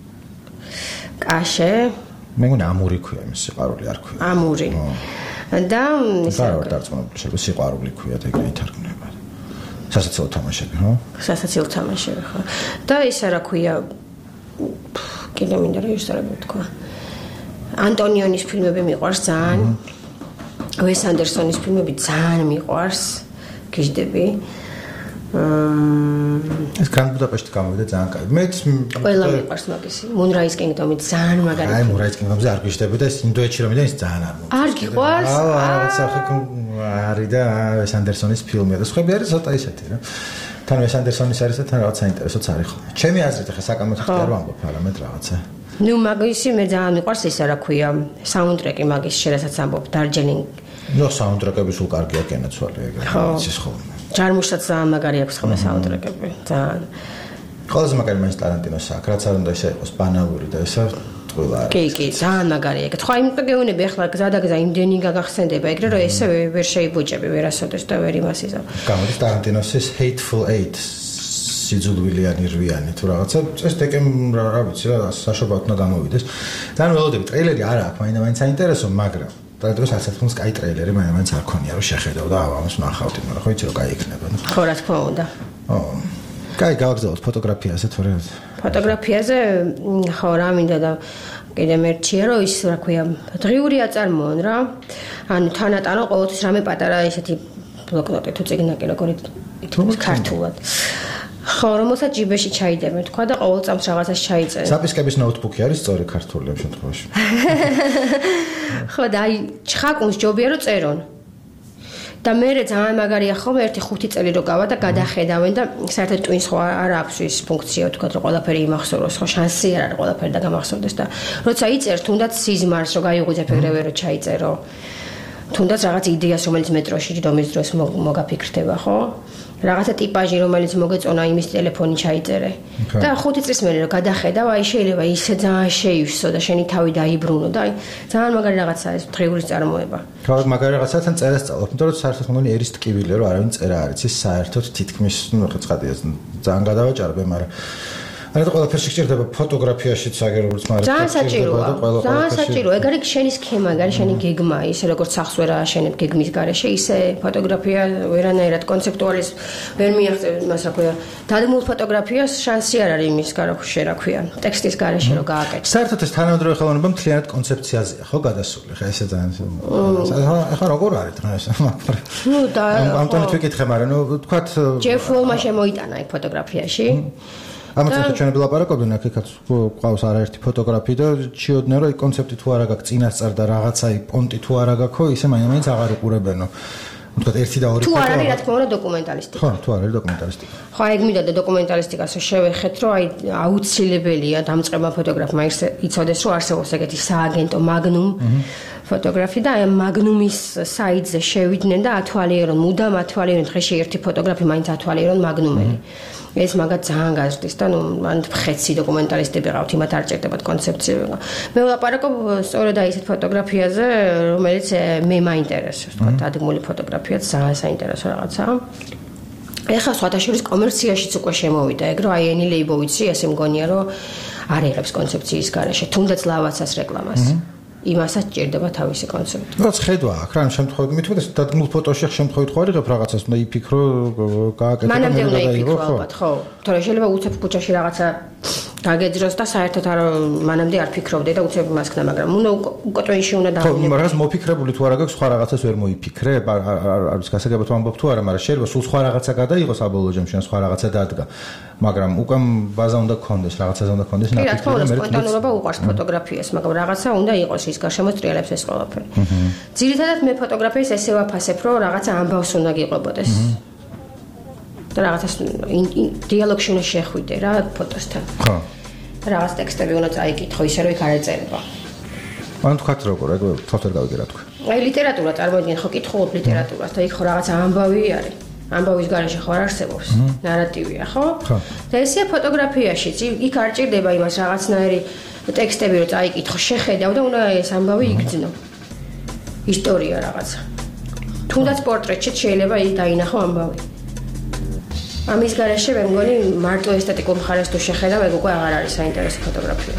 კაშე. მე მგონი ამური ქვია, იმის სიყვარული არ ქვია. ამური. და ისე რა დარწმუნებული შეიძლება სიყვარული ქვია და ეგრე ითარგმნება. სასაცილო თამაშები, ხო? სასაცილო თამაშები, ხო. და ისა რა ქვია კიდე მინდა რეჟისორები თქვა. ანტონიონის ფილმები მიყვარს ძალიან. ვეს ანდერსონის ფილმები ძალიან მიყვარს. გიждები. ეს გრანდ ბუდაპეშტი გამოვიდა ძალიან კაი. მეც ყველა მიყვარს მაგისი. Moonrise Kingdom-ი ძალიან მაგარი. აი Moonrise Kingdom-ზე არ გიждები და ინდოეთში რომ მიდან ის ძალიან არ მომწონს. არ გიყვარს? აა რაღაცა ხო არის და ვეს ანდერსონის ფილმია და სხვები არის ცოტა ისეთი რა. თან ვეს ანდერსონის არის და თან რაღაც საინტერესოც არის ხოლმე. ჩემი აზრით ახლა საკამოთ ხარ ვამბობ არამედ რაღაცა. ნუ მაგისი მე ძალიან მიყვარს ისა რა ქვია საუნდტრეკი მაგის შერასაც ამბობ Darjeeling. ნუ საუნდტრეკები სულ კარგია კენაცვალე ეგრე ის ხოლმე. ჯარმუშსაც ძალიან მაგარი აქვს ხოლმე საუნდტრეკები. ძალიან. ყველაზე მაგარი მაინც ტარანტინოს აქვს, რაც არ უნდა ისე იყოს ბანალური და ესა ყველა არის. კი, კი, ძალიან მაგარია. ხო, იმიტომ გეუბნები ახლა გზადაგზა იმდენი გაგახსენდება ეგრე რომ ესე ვერ შეიბუჭები ვერასოდეს და ვერ იმას იზამ. გამოდის ტარანტინოს ეს Hateful Eight სიძულვილიანი რვიანი თუ რაღაცა ეს დეკემ რა ვიცი რა საშობად უნდა გამოვიდეს. ძალიან ველოდები ტრეილერი არ აქვს, მაინც საინტერესო, მაგრამ და დღეს ასეთ ფილმს კაი ტრეილერი მაინც არ ქონია რომ შეხედავ და ამას ნახავდი, მაგრამ ხო იცი რომ კაი იქნება. ხო, რა თქმა უნდა. ო. კაი გავაგზავნოთ ფოტოგრაფიაზე თორე. ფოტოგრაფიაზე ხო რა მინდა და კიდე მერჩია რომ ის რა ქვია დღიური აწარმოონ რა. ანუ თანატანო ყოველთვის რამე პატარა ესეთი ბლოკნოტი თუ წიგნაკი როგორი ითქოს ქართულად. ხო, რომელსაც ჯიბეში ჩაიდებენ, თქვა და ყოველ წამს რაღაცას ჩაიწერენ. საპისკების ნოუთბუქი არის სწორი ქართული ამ შემთხვევაში. ხო, და აი ჩხაკუნს ჯობია რომ წერონ. და მე ძალიან მაგარია ხოლმე ერთი ხუთი წელი რო გავა და გადახედავენ და საერთოდ ტვინს ხო არ აქვს ის ფუნქცია თქვა რომ ყველაფერი იმახსოვროს, ხო შანსი არ არის ყველაფერი და გამახსოვდეს და როცა იწერ თუნდაც სიზმარს რო გაიღვიძებ ეგრევე რო ჩაიწერო. თუნდაც რაღაც იდეას, რომელიც მეტროში რომის დროს მოგაფიქრდება, ხო? რაღაცა ტიპაჟი, რომელიც მოგეწონა იმის ტელეფონი ჩაიწერე. და ხუთი წლის მერე რომ გადახედავ, აი შეიძლება ისე ძალიან შეივსო და შენი თავი დაიბრუნო და აი ძალიან მაგარი რაღაცაა ეს დღეურის წარმოება. თავად მაგარი რაღაცათან წერას სწავლობ, იმიტომ რომ საერთოდ მგონი ერის ტკივილი რომ არავინ წერა არ იცის, საერთოდ თითქმის ნუ ხეცხადია ძალიან გადავაჭარბე, მაგრამ არა და ყველაფერში გჭირდება ფოტოგრაფიაშიც აგერ როგორც მაგრამ ძალიან საჭიროა. ძალიან საჭიროა. ეგ არის შენი სქემა, ეგ არის შენი გეგმა, ისე როგორც სახს ვერ ააშენებ გეგმის გარეშე, ისე ფოტოგრაფია ვერანაირად კონცეპტუალის ვერ მიაღწევ, მას რა ქვია, დადგმულ ფოტოგრაფიას შანსი არ არის იმის გარეშე, რა ქვია, ტექსტის გარეშე რომ გააკეთო. საერთოდ ეს თანამედროვე ხელოვნება მთლიანად კონცეფციაზეა, ხო გადასული, ხა ესე ძალიან. ახლა როგორ არის დღეს? ნუ და ამ თემით ვიკითხე, მაგრამ ნუ თქვათ ჯეფ ვოლმა შემოიტანა ეგ ფოტოგრაფიაში. ამაც ახლა ჩვენ ვილაპარაკობდნენ, აქ იქაც ყავს არაერთი ფოტოგრაფი და ჩიოდნენ რომ კონცეპტი თუ არა გაქვს, წინასწარ და რაღაცა პონტი თუ არა გაქვს, ისე მაინც აღარ უყურებენო. ვთქვათ ერთი და ორი თუ არ არის რა თქმა უნდა დოკუმენტალისტიკა. ხო, თუ არ არის დოკუმენტალისტიკა. ხო, ეგ მინდა და დოკუმენტალისტიკას შევეხეთ, რომ აი აუცილებელია დამწყება ფოტოგრაფმა იცოდეს, რომ არსებობს ეგეთი სააგენტო მაგნუმ ფოტოგრაფი და აი მაგნუმის საიტზე შევიდნენ და ათვალიერონ, მუდამ ათვალიერონ, დღეში ერთი ფოტოგრაფი მაინც ათვალიერონ მაგნუმელი. ეს მაგათ ძალიან გაზრდის და ნუ მან ხეცი დოკუმენტალისტები ყავთ, იმათ არ ჭირდებათ კონცეფციები. მე ვლაპარაკობ სწორედ აი ესეთ ფოტოგრაფიაზე, რომელიც მე მაინტერესებს, თქვა დადგმული ფოტოგრაფია ძალიან საინტერესო რაღაცაა. ეხლა სხვათა შორის კომერციაშიც უკვე შემოვიდა ეგ, რომ აი ენი ლეიბოვიცი ესე მგონია, რომ არ იღებს კონცეფციის გარეშე, თუნდაც ლავაცას რეკლამას. იმასაც ჭირდება თავისი კონცეფტი. რაც ხედვა აქ, რა შემთხვევით, მithmetes დადგმულ ფოტოში შემთხვევით ხო არიღებ რაღაცას, უნდა იფიქრო, გააკეთო და მანამდე უნდა იფიქრო ალბათ, ხო. თორე შეიძლება უცებ ქუჩაში რაღაცა დაგეძროს და საერთოდ არ მანამდე არ ფიქრობდე და უცებ მასქნა, მაგრამ უნდა უკოტვენში უნდა დავინებო. ხო, რაღაც მოფიქრებული თუ არა გაქვს, სხვა რაღაცას ვერ მოიფიქრებ, არის გასაგებად ვამბობ თუ არა, მაგრამ შეიძლება სულ სხვა რაღაცა გადაიღოს აბოლოო ჯამში, სხვა რაღაცა დადგა. მაგრამ უკვე ბაზა უნდა გქონდეს, რაღაცაზე უნდა გქონდეს ნაფიქრი და მე სპონტანურობა უყვარს ფოტოგრაფიას, მაგრამ რაღაცა უნდა იყოს ის გარშემო სტრიალებს ეს ყველაფერი. ძირითადად მე ფოტოგრაფიას ესე ვაფასებ, რომ რაღაცა ამბავს უნდა გიყვებოდეს. და რაღაცას დიალოგში უნდა შეხვიდე რა ფოტოსთან. ხო. რაღაც ტექსტები უნდა წაიკითხო ისე რომ იქ არ ეწერება. ანუ თქვათ როგორ, ეგ თავს ვერ გავიგე რა თქვა. აი ლიტერატურა წარმოიდგინე, ხო კითხულობ ლიტერატურას და იქ ხო რაღაც ამბავი არის. ამბავის გარეშე ხო არ არსებობს, ნარატივია, ხო? ხო. და ესეა ფოტოგრაფიაშიც, იქ არ ჭირდება იმას რაღაცნაირი ტექსტები რომ წაიკითხო, შეხედავ და უნდა ეს ამბავი იგრძნო. ისტორია რაღაცა. თუნდაც პორტრეტშიც შეიძლება ის დაინახო ამბავი. ამის გარეშე მე მგონი მარტო ესთეტიკურ მხარეს თუ შეხედავ, ეგ უკვე აღარ არის საინტერესო ფოტოგრაფია.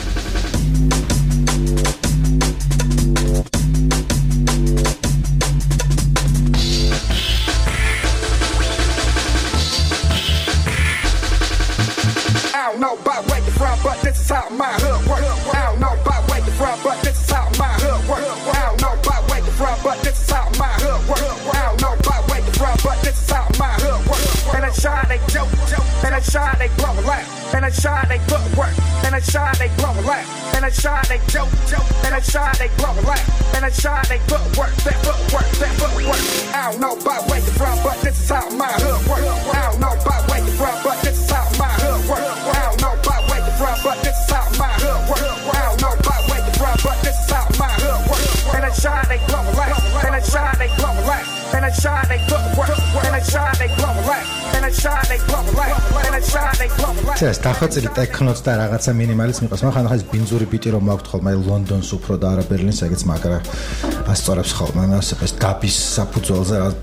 I don't know about where you're from, but this is how my hood works. I don't know about where you're from, but this is how my hood works. I don't know about where you're from, but this is how my hood works. I don't know about where you're from, but this is how my hood works. And I shine, they joke, and I shine, they blow a laugh. And I shine, they footwork. And I shine, they blow a laugh. And I shine, they joke, and I shine, they blow a laugh. And I shine, they footwork, that footwork, that footwork. I don't know about where you're from, but this is how my hood works. I don't know about where you're from, but this is how my hood works. I don't know about where you're from, but this is how my hood works. I don't know about where you're from, but this is how my hood works. And I shine, they blow a laugh. And I shine, they blow a laugh. And I shine, they footwork. And I shine, they blow a laugh. And I shine, they blow a laugh. And I shine, they blow a laugh. ეს დახვეწილი ტექნოც და რაღაცა მინიმალიც მიყავს, მაგრამ ხან ეს ბინძური ბიტი რომ მაქვს ხოლმე ლონდონს უფრო და არა ბერლინს, ეგეც მაგრა ასწორებს ხოლმე მას ეს დაბის საფუძველზე რა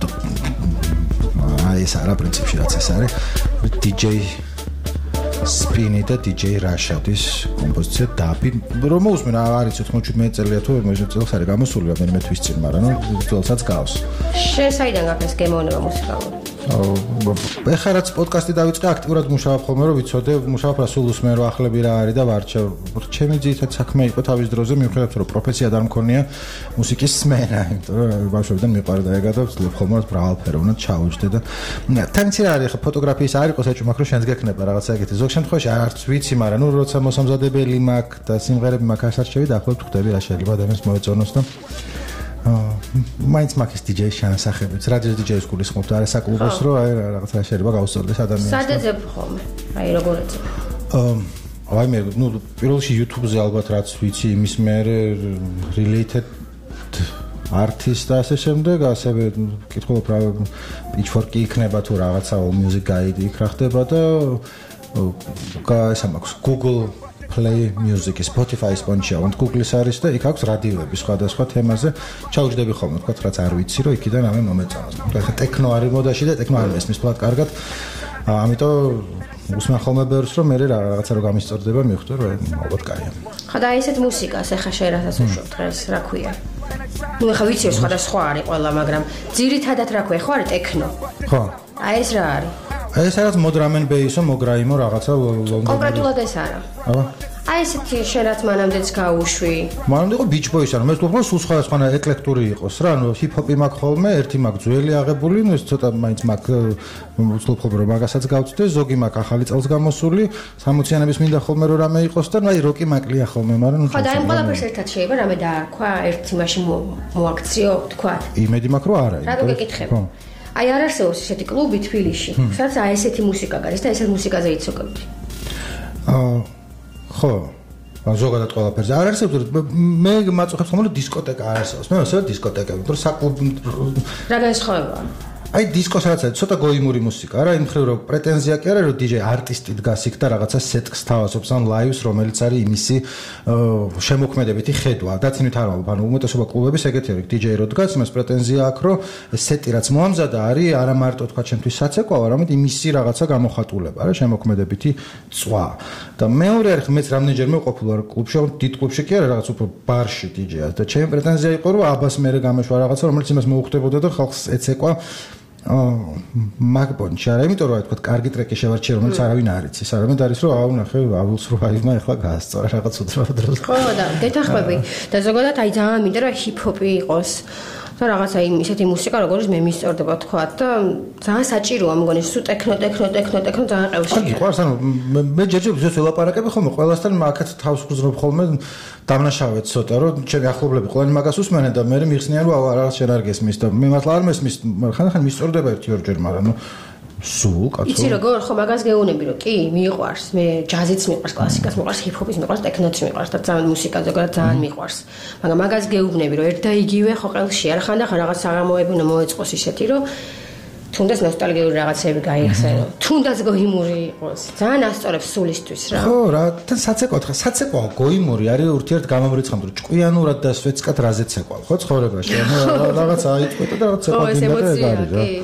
აი ეს არა პრინციპში რაც ეს არის დი-ჯეი სპინი და დი-ჯეი რაშადის კომპოზიცია დაბი რომ მოусმენ არის ოთხმოცდაშვიდ წელია თუ ორმოცდაშვიდ წელს არის გამოსული რამდენიმე თვის წინ მაგრამ ნუ ძველსაც გავს შენ საიდან გაქვს გემოვნება მუსიკალური ეხლა რაც პოდკასტი დავიწყე აქტიურად მუშაობ ხოლმე რომ ვიცოდე მუშაობ რა სულ უსმენ რომ ახლები რა არის და ვარჩევ ჩემი ძირითად საქმე იყო თავის დროზე მიუხედავად რომ პროფესია არ მქონია მუსიკის სმენა იმიტომ რომ ბავშვობიდან მიყვარდა ეგა და ვცდილობ ხოლმე რომ მრავალფეროვნად ჩაუჯდე და თანაც რა არის ხო ფოტოგრაფიის არ იყოს ეჭვმა რომ შენს გექნება რაღაცა ეგეთი ზოგ შემთხვევაში არც ვიცი მაგრამ ნუ როცა მოსამზადებელი მაქვს და სიმღერები მაქვს ასარჩევი დაახლოებით ხვდები რა შეიძლება ადამიანს მოეწონოს და მაინც მაქვს დი-ჯეის შანსახებიც რადიო დი-ჯეის გულისხმობთ არა საკლუბოს რომ აი რაღაც რა შეიძლება გაუსწორდეს ადამიანს სად ეძებ ხოლმე აი როგორ ეძებ აი მე ნუ პირველში YouTube-ზე ალბათ რაც ვიცი იმის მე related artist და ასე შემდეგ, ასევე კითხულობ რა pitchfork-ი იქნება თუ რაღაცა all music guide იქ რა ხდება და ესა მაქვს Google Play Music, Spotify სპონსორია, ვანთ Google-ის არის და იქ აქვს რადიოები სხვადასხვა თემაზე. ჩაუჯდები ხოლმე, თქვა რაც არ ვიცი, რომ იქიდან ამე მომეწონოს. ხა ტექნო არის მოდაში და ტექნო არ მესმის ფლად კარგად. ამიტომ უსმენ ხოლმე ბევრს რომ მე რაღაცა რო გამისწორდება, მივხვდი რომ ალბათ კაია. ხა და ესეთ მუსიკას ეხა შენ რასაც უშვებ დღეს, რა ქვია? ნუ ეხა ვიცი რომ სხვადასხვა არის ყველა, მაგრამ ძირითადად რა ქვია, ხო არის ტექნო? ხო. აი ეს რა არის? ეს არის მოდრამენ ბეისო, მოგრაიმო რაღაცა ლონდონი. კონკრეტულად ეს არა. აბა. აი ესეთი შენ რაც მანამდეც გაუშვი. მანამდე იყო beach boys-ი, ანუ მე ვთქვი რომ სულ სხვადასხვა ეკლექტური იყოს რა, ანუ ჰიპ-ჰოპი მაქვს ხოლმე, ერთი მაქვს ძველი აღებული, ნუ ეს ცოტა მაინც მაქვს ვთქვი რომ მაგასაც გავწვდე, ზოგი მაქვს ახალი წელს გამოსული, სამოციანების მინდა ხოლმე რომ რამე იყოს და აი როკი მაკლია ხოლმე, მაგრამ ნუ ხო და ამ ყველაფერს ერთად შეიძლება რამე დაარქვა, ერთ იმაში მოაქციო, თქვა. იმედი მაქვს რომ არა. რატო გეკითხები? აი არ არსებობს ესეთი კლუბი თბილისში, სადაც აი ესეთი მუსიკა გადის და ესეთ მუსიკაზე იცოდებდი. აა ხო, ზოგადად ყველაფერზე არ არსებობს, მე მაწუხებს ხოლმე რომ დისკოტეკა არ არსებობს. მე ვასწავლე დისკოტეკები, რომ საკლუბ რა განსხვავებაა? აი დისკოს რაღაცა ცოტა გოიმური მუსიკა რა, იმ მხრივ რომ პრეტენზია კი არა რომ დიჯეი არტისტი დგას იქ და რაღაცა სეტს თავაზობს ან ლაივს, რომელიც არის იმისი შემოქმედებითი ხედვა. დაცინვით არ ვამბობ, ანუ უმეტესობა კლუბების ეგეთი არის, დიჯეი რო დგას, იმას პრეტენზია აქვს, რომ სეტი რაც მოამზადა არის არა მარტო თქვა ჩემთვის საცეკვავა, არამედ იმისი რაღაცა გამოხატულება რა, შემოქმედებითი წვა. და მეორე არის მეც რამდენჯერმე ვყოფილ ვარ კლუბში, დიდ კლუბში კი არა, რაღაც უფრო ბარში დიჯეა და ჩემი პრეტენზია იყო რომ აბას მერე გამეშვა რაღაცა, რომელიც იმას მოუხდებოდა და ხალხს ეცეკვა. აა მაგბონჩი არა, იმიტომ რომ თქვა კარგი ტრეკი შევარჩიე, რომელიც არავინ არ იცის, არამედ არის რომ აუ ნახე, ავილს რო აიმა ეხლა გაასწორა რაღაც უძრავ დროს. ხო და გეთახმები და ზოგადად აი ძალიან მინდა რომ ჰიპ-ჰოპი იყოს. და რაღაცა იმ ისეთი მუსიკა როგორც მე მისწორდება თქვა და ძალიან საჭიროა მგონი სუ ტექნო ტექნო ტექნო ტექნო ძალიან ყევში. კი, ყავს ანუ მე ჯერჯერობით ეს ველაპარაკები ხოლმე ყველასთან მაგათ თავს ვგზნობ ხოლმე დამნაშავეთ ცოტა რომ ჩემი ახლობლები ყველანი მაგას უსმენენ და მე მიხსნიან რომ რაღაც შენ არ გესმის და მე მართლა არ მესმის, ხან-ხან მისწორდება ერთი ორჯერ, მაგრამ ნუ სულ კაცო. იცი როგორ ხო მაგას გეუბნები რომ კი მიყვარს, მე ჯაზიც მიყვარს, კლასიკას მიყვარს, ჰიპ-ჰოპის მიყვარს, ტექნოც მიყვარს და ძალიან მუსიკა ზოგადად ძალიან მიყვარს. მაგრამ მაგას გეუბნები რომ ერთ და იგივე ხო ყელში არ ხან და ხან რაღაც საღამოები უნდა მოეწყოს ისეთი რომ თუნდაც ნოსტალგიური რაღაცები გაიხსენო. თუნდაც გოიმური იყოს. ძალიან ასწორებს სულისთვის რა. ხო რა, თან საცეკვაო, ხა საცეკვაო გოიმური არის ურთიერთ გამომრიცხავთ რომ ჭკვიანურად და სვეცკად რაზე ცეკვალ, ხო ცხოვრებაში. რაღაც აიწყვეტა და რაღაც ცეკვა გინდა და ეგ არის რა.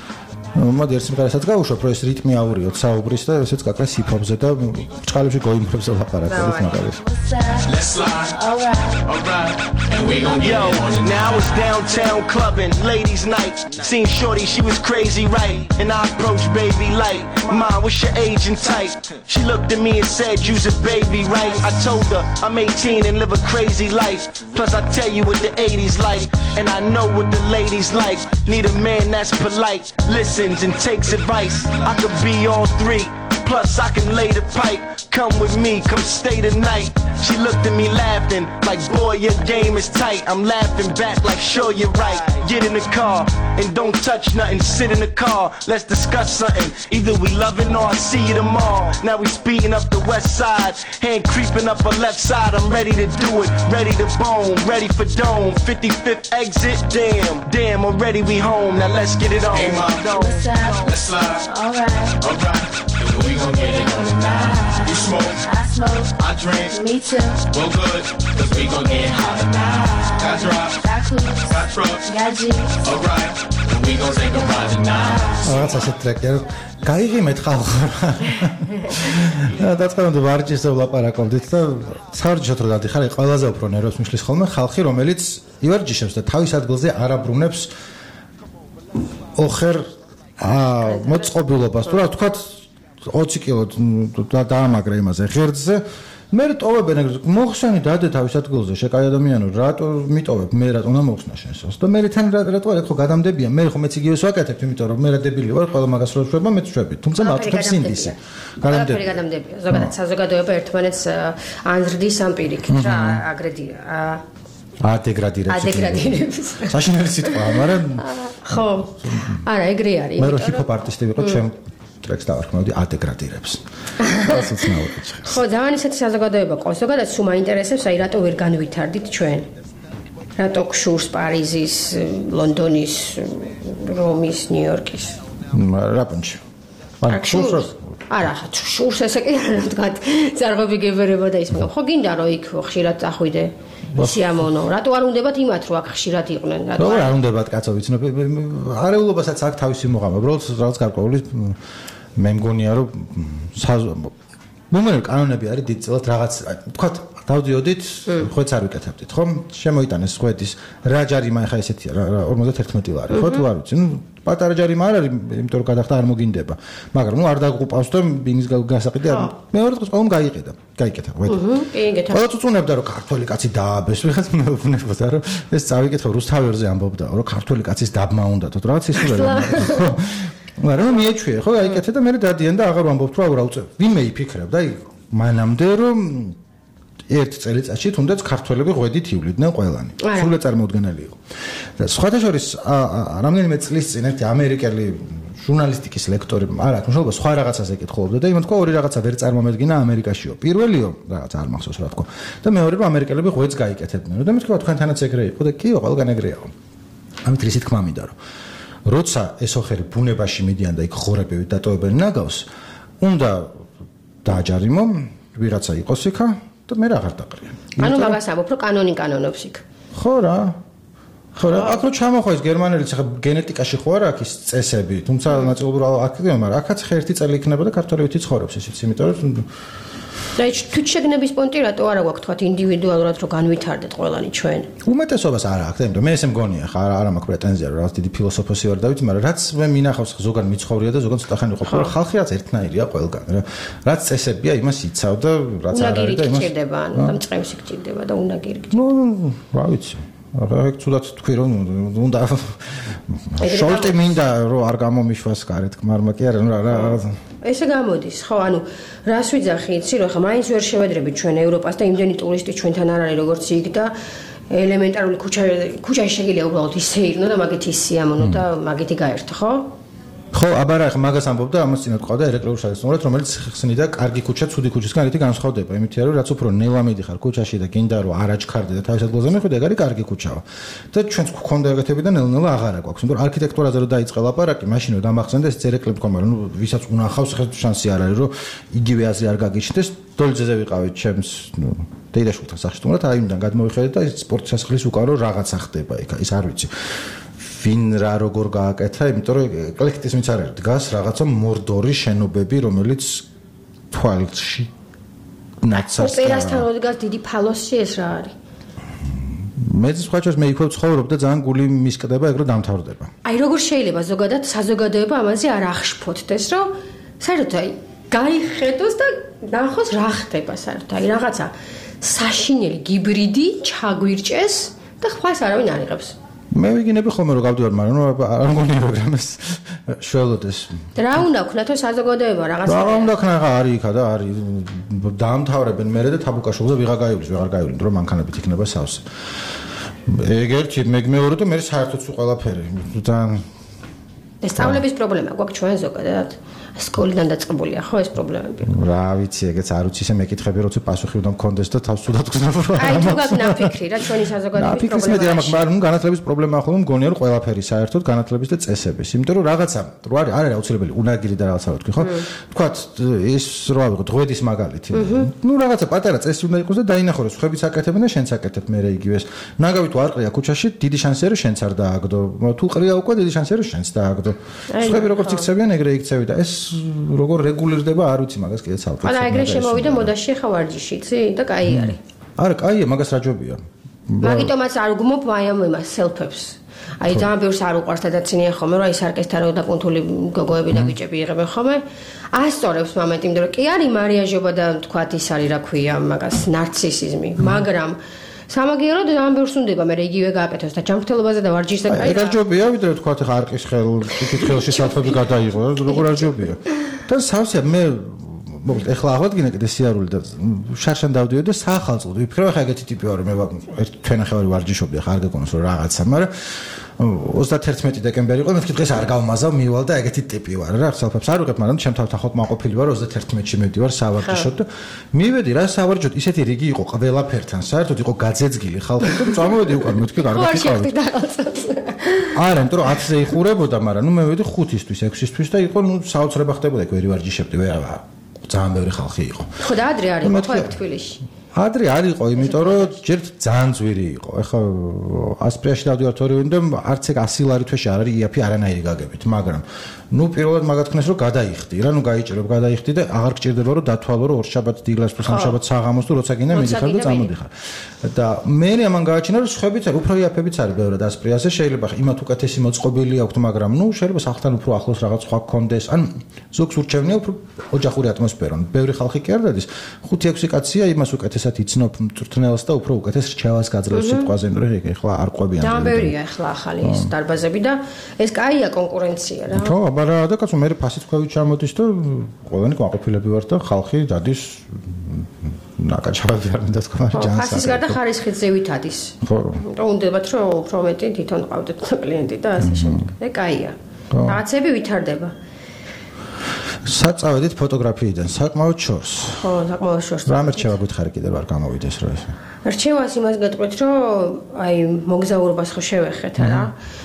მოდი ერთ სიმღერასაც გავუშვებ, რომ ეს რიტმი აურიოთ საუბრის და ესეც გაკრა ჰიპ-ჰოპზე და ჭყალებში გოიმრებზე ლაპარაკობთ მაგალითად. Let's slide. All right. All right. And we gon' get Yo, it. Now it's downtown clubbing, ladies night. Seen shorty, she was crazy right. And I approached baby light. Mom, what's your age and type? She looked at me and said, you's a baby, right? I told her I'm eighteen and live a crazy life. Plus I tell you what the eighties like. And I know what the ladies like. Need a man that's polite, listens and takes advice. I could be all three. Plus I can lay the pipe. Come with me, come stay the night. She looked at me laughing like, boy, your game is tight. I'm laughing back like, sure, you're right. Get in the car and don't touch nothing. Sit in the car, let's discuss something. Either we loving or I see you tomorrow. Now we speeding up the west side, hand creeping up our left side. I'm ready to do it, ready to bone, ready for dome. fifty-fifth exit, damn, damn, already we home. Now let's get it on. Hey, mom, what's up? Let's slide. All right. All right. We gon' get it on tonight. You smoke, I smoke, I drink, me too. well good, cause we gon' get hot tonight. Got drop, Got cruise, got trucks, got G's. alright, and we gon' take a ride tonight. რაღაც ასეთ ტრეკი არის. გაიღიმეთ ხალხო. და თქვენ ვარჯიშზე ვლაპარაკობდით და საერთოდ რა დიხარ, ყველაზე უფრო ნერვებს მიშლის ხოლმე ხალხი, რომელიც ივარჯიშებს და თავის ადგილზე არ აბრუნებს ოხერ აა მოწყობილობას. თუ რა ვთქვათ ოცი კილო დაამაგრე იმაზე ღერძზე მე ტოვებენ ეგრე მოხსენი დადე თავის ადგილზე შეკაი ადამიანო რატო მიტოვებ მე რატო უნდა მოხსნა შენს და მე თან რატო არ ხო გადამდებიან მე ხო მეც იგივეს ვაკეთებ იმიტომ რომ მე რა დებილი ვარ ყველა მაგას რო ვშვება მეც ვშვები თუმცა მარტივ სინდისი გადამდებიან გადამდებიან ზოგადად საზოგადოება ერთმანეთს ანზრდის ამ პირიქით რა აგრედია ადეგრადირებს ადეგრადირებს საშინელი სიტყვაა მაგრამ ხო არა ეგრე არის მე რო ჰიპ-ჰოპ არტისტი ვიყო ჩემ ტრეკს დავარქმევდი ადეგრადირებს. ხო, ძალიან ისეთი საზოგადოება ყავს, ზოგადად სულ მაინტერესებს, აი რატო ვერ განვითარდით ჩვენ. რატო გშურს პარიზის, ლონდონის, რომის, ნიუ-იორკის? რაპონჩი. არა, გშურს არა, შურს ესე კი არა თქვა, ზარღობი გებერება და ის მაგრამ ხო გინდა რომ იქ ხშირად წახვიდე? სიამოვნო, რატო არ უნდებათ იმათ რომ აქ ხშირად იყვნენ, რატო? რა არ უნდებათ კაცო ვიცნობ, არეულობასაც აქ თავისი მოღამა, უბრალოდ რაღაც გარკვეული მე მგონია რომ მომენ კანონები არის დიდწილად რაღაც თქვა დავდიოდით, ხვეც არ ვიკეთებდით, ხო? შემოიტანეს ხვედის რა ჯარიმა ახლა ესეთია, ორმოცდაათერთმეტი ლარი, ხო თუ არ ვიცი, ნუ პატარა ჯარიმა არ არის, იმიტომ რომ გადახდა არ მოგინდება. მაგრამ ნუ არ დაგუყავს და ბინის გასაყიდე არ. მეორე დღეს ყველამ გაიყიდა, გაიკეთა ხვედი. კი, იგეთა. ყველა წუწუნებდა რომ ქართველი კაცი დააბეს, ვიღაც მეუბნებოდა რომ ეს წავიკითხო რუსთავერზე ამბობდა, რომ ქართველი კაცის დაბმა უნდათო, რაღაც ისურველი. მაგრამ მიეჩვია, ხო, გაიკეთა და მე დადიან და აღარ ვამბობთ რა რა უწევ. ვინმე იფიქრებდა, აი მანამდე რომ ერთ წელიწადში თუნდაც ქართველები ღვედით ივლიდნენ ყველანი. სრულად წარმოუდგენელი იყო. და სხვათა შორის რამდენიმე წლის წინ ერთი ამერიკელი ჟურნალისტიკის ლექტორი, არა, თუმცა სხვა რაღაცას ეკითხულობდა და იმან თქვა ორი რაღაცა ვერ წარმომედგინა ამერიკაშიო. პირველიო, რაღაცა არ მახსოვს რა თქვა. და მეორე რომ ამერიკელები ღვედს გაიკეთებდნენ. და მე თქვა თქვენთანაც ეგრე იყო და კიო, ყველგან ეგრეა. ამით რისით თქმა მინდა რომ როცა ეს ოხერი ბუნებაში მიდიან და იქ ხორებივით დატოვებენ ნაგავს, უნდა დააჯარიმო, ვიღაცა იყოს იქა და მე აღარ დაყრია. ანუ მაგას ამბობ, რომ კანონი კანონობს იქ. ხო რა. ხო რა, აქ რო ჩამოხვა ეს გერმანელიც ახლა გენეტიკაში ხო არა აქ ის წესები, თუმცა ნაწილობრივ აქ მაგრამ აქაც ხერთი წელი იქნება და ქართველებიც იცხოვრობს ისიც, იმიტომ რომ და თუ შეგნების პონტი რატო არა გვაქვს თქვა ინდივიდუალურად რომ განვითარდეთ ყველანი ჩვენ? უმეტესობას არა აქვს, იმიტომ მე ესე მგონია, ხა არა მაქვს პრეტენზია რომ რაღაც დიდი ფილოსოფოსი ვარ დავით, მაგრამ რაც მე მინახავს ზოგან მიცხოვრია და ზოგან ცოტა ხანი ყოფილი, ხალხი რაც ერთნაირია ყველგან, რა. რაც წესებია, იმას იცავ და რაც არ არის და იმას გჭირდება, ანუ და მწყემსი გჭირდება და უნდა გირგდება. ნუ, რა ვიცი. რა ცუდად თქვი რომ უნდა შოლტი მინდა რომ არ გამომიშვას კარეთ ხმარმა კი არა ნუ რა ესე გამოდის ხო ანუ რას ვიძახი იცი რომ ხა მაინც ვერ შევედრებით ჩვენ ევროპას და იმდენი ტურისტი ჩვენთან არ არის როგორც იქ და ელემენტარული ქუჩა ქუჩაში შეგიძლია უბრალოდ ისე ირნო და მაგით ისიამონო და მაგითი გაერთო ხო ხო, აბარა ხა მაგას ამბობდა, ამას წინათ ყავდა ერეკლეურ შეგრძნულად, რომელიც ხსნიდა კარგი ქუჩა, ცუდი ქუჩისგან ერთი განსხვავდება, იმითია რომ რაც უფრო ნელა მიდიხარ ქუჩაში და გინდა რომ არ აჩქარდე და თავის ადგილზე მიხვიდე, ეგ არის კარგი ქუჩაა. და ჩვენც გქონდა ეგეთები და ნელ-ნელა აღარა გვაქვს. იმიტომ რომ არქიტექტურაზე რომ დაიწყე ლაპარაკი, მაშინ რომ დამახსენდა ეს ერეკლები თქვა, მაგრამ ნუ ვისაც უნახავს, ხა შანსი არ არის რომ იგივე აზრი არ გაგიჩნდეს. დოლძეზე ვიყავით ჩემს, ნუ დეიდაშვილთან სახში თუმცა რაიონიდან გადმოვიხედეთ და სპორტ სასახლის უკან რომ რაღაცა ხდება იქ, ის არ ვიცი. ვინ რა როგორ გააკეთა, იმიტომ რომ ეკლექტიზმიც არ არის, დგას რაღაცა მორდორის შენობები, რომელიც თვალში ნაცარს. ოპერასთან დგას დიდი ფალოსი ეს რა არის? მე სხვა ჩას მე იქვე ვცხოვრობ და ძალიან გული მისკდება ეგ რომ დამთავრდება. აი როგორ შეიძლება ზოგადად საზოგადოება ამაზე არ აღშფოთდეს, რომ საერთოდ აი გაიხედოს და ნახოს რა ხდება საერთოდ. აი რაღაცა საშინელი გიბრიდი ჩაგვირჭეს და ხვალს არავინ არ იღებს. მე ვიგინები ხოლმე რომ გავდივარ, მაგრამ არ მგონია რომ ამას შველოდეს. რა უნდა ქნათო საზოგადოება რაღაც? რა უნდა ქნა ხა არის იქა და არის დაამთავრებენ მერე და თაბუკაშულზე ვიღა გაივლის, ვიღარ გაივლის, რომ მანქანებით იქნება სავსე. ეგ ერთი, მე მეორე და მე საერთოდ სულ ყველაფერი. ძალიან ეს სწავლების პრობლემა გვაქვს ჩვენ ზოგადად. სკოლიდან დაწყებულია ხო ეს პრობლემები? რა ვიცი, ეგეც არ ვიცი, ისე მეკითხები როცა პასუხი უნდა მქონდეს და თავს თუდად გძნობ რა. აი თუ გაქვს ნაფიქრი რა ჩვენი საზოგადოების პრობლემა. მაგრამ ნუ განათლების პრობლემა ხოლმე მგონია რომ ყველაფერი საერთოდ განათლების და წესების, იმიტომ რომ რაღაცა რო არის, არ არის აუცილებელი უნაგირი და რაღაცა ვთქვი, ხო? თქვათ ის რო ავიღოთ ღვედის მაგალითი. ნუ რაღაცა პატარა წესი უნდა იყოს და დაინახო რომ სხვებიც აკეთებენ და შენც აკეთებ მე იგივეს. ნაგავი თუ არ ყრია ქუჩაში, დიდი შანსია რომ შენც არ დააგდო. თუ ყრია უკვე დიდი შანსია რომ შენც დააგდო. სხვები როგორც იქცევიან, ეგრე იქცევი და ეს როგორ რეგულირდება არ ვიცი მაგას კიდე ცალკე. არა ეგრე შემოვიდა მოდაში ხა ვარჯიში, იცი? და კაი არის. არა, კაია, მაგას რა ჯობია. მაგიტომაც არ გმობ აი ამ იმას სელფებს. აი ძალიან ბევრს არ უყვარს და დაცინია ხოლმე რომ აი სარკესთან და პუნთული გოგოები და ბიჭები იღებენ ხოლმე. ასწორებს მომენტი, იმიტომ რომ კი არის მარიაჟობა და თქვათ ის არის რა ქვია მაგას ნარცისიზმი, მაგრამ სამაგიეროდ ძალიან ბევრს უნდება მე იგივე გააკეთოს და ჯანმრთელობაზე და ვარჯიშზე კაი. ეგ არ ჯობია, ვიდრე თქვათ ხა არყის ხელ, თითქოს ხელში საფები გადაიღო, როგორ არ ჯობია. და სავსე მე მოკლედ ეხლა აღვადგინე კიდე სიარული და შარშან დავდიოდი და საახალწლოდ ვიფიქრე ხა ეგეთი ტიპი ვარ მე ერთ თვენახევარი ვარჯიშობდი ხა არ გეკონოს რომ რაღაცა მაგრამ ოცდაათერთმეტი დეკემბერი იყო მეთქი დღეს არ გავმაზავ მივალ და ეგეთი ტიპი ვარ რა ხელფებს არ ვიღებ მაგრამ ჩემ თავთან ხოთ მაყოფილი ვარ ოცდაათერთმეტში მივდივარ სავარჯიშოდ და მივედი რა სავარჯიშოდ ისეთი რიგი იყო ყველაფერთან საერთოდ იყო გაძეძგილი ხალხი და წამოვედი უკან მეთქი კარგად იყავი არა იმიტომ რომ ათზე იხურებოდა მაგრამ ნუ მე ვედი ხუთისთვის ექვსისთვის და იყო ნუ საოცრება ხდებოდა ეგ ვერი ვარჯიშებდი ვერავა ძალიან ბევრი ხალხი იყო ხო და ადრე არის ხო ეგ თბილისში ადრე არ იყო იმიტომ რომ ჯერ ძალიან ძვირი იყო ეხლა ასპრიაში დავდივართ ორი ვინდა არც ეგ ასი ლარი თვეში არ არის იაფი არანაირი გაგებით მაგრამ ნუ პირველად მაგათქნეს რომ გადაიხდი რა ნუ გაიჭირებ გადაიხდი და აღარ გჭირდება რომ დათვალო რომ ორ შაბათ დილას თუ სამ შაბათ საღამოს თუ როცა გინდა მიდიხარ და წამოდიხარ და მე ამან გააჩინა რომ სხვებიც არ უფრო იაფებიც არის ბევრად ასპრიაზე შეიძლება იმათ უკეთესი მოწყობილი აქვთ მაგრამ ნუ შეიძლება სახთან უფრო ახლოს რაღაც სხვა გქონდეს ან ზოგს ურჩევნია უფრო ოჯახური ატმოსფერო ბევრი ხალხი კი არ დადის ხუთი ექვსი კაცია იმას უკეთესად იცნობ მწვრთნელს და უფრო უკეთეს რჩევას გაძლევს სიტყვაზე რომ ეხლა არ ყვებიან და ბევრია ეხლა ახალი ეს დარბაზები და ეს კაია კონკურენცია რა ხო აბარა და კაცო მე ფასით ქვევით ჩამოდის და ყველანი კმაყოფილები ვარ და ხალხი დადის ნაკაჩავები არ მინდა თქვა ჯანსაღი ფასის გარდა ხარისხით ზევით ადის ხო რომ უნდებათ რომ უფრო მეტი თვითონ ყავდეთ კლიენტი და ასე შემდეგ და კაია რაღაცები ვითარდება საწავედით ფოტოგრაფიიდან საკმაოდ შორს ხო საკმაოდ შორს რა მერჩევა გითხარი კიდევ არ გამოვიდეს რა ესე რჩევას იმას გეტყვით რომ აი მოგზაურობას ხო შევეხეთ რა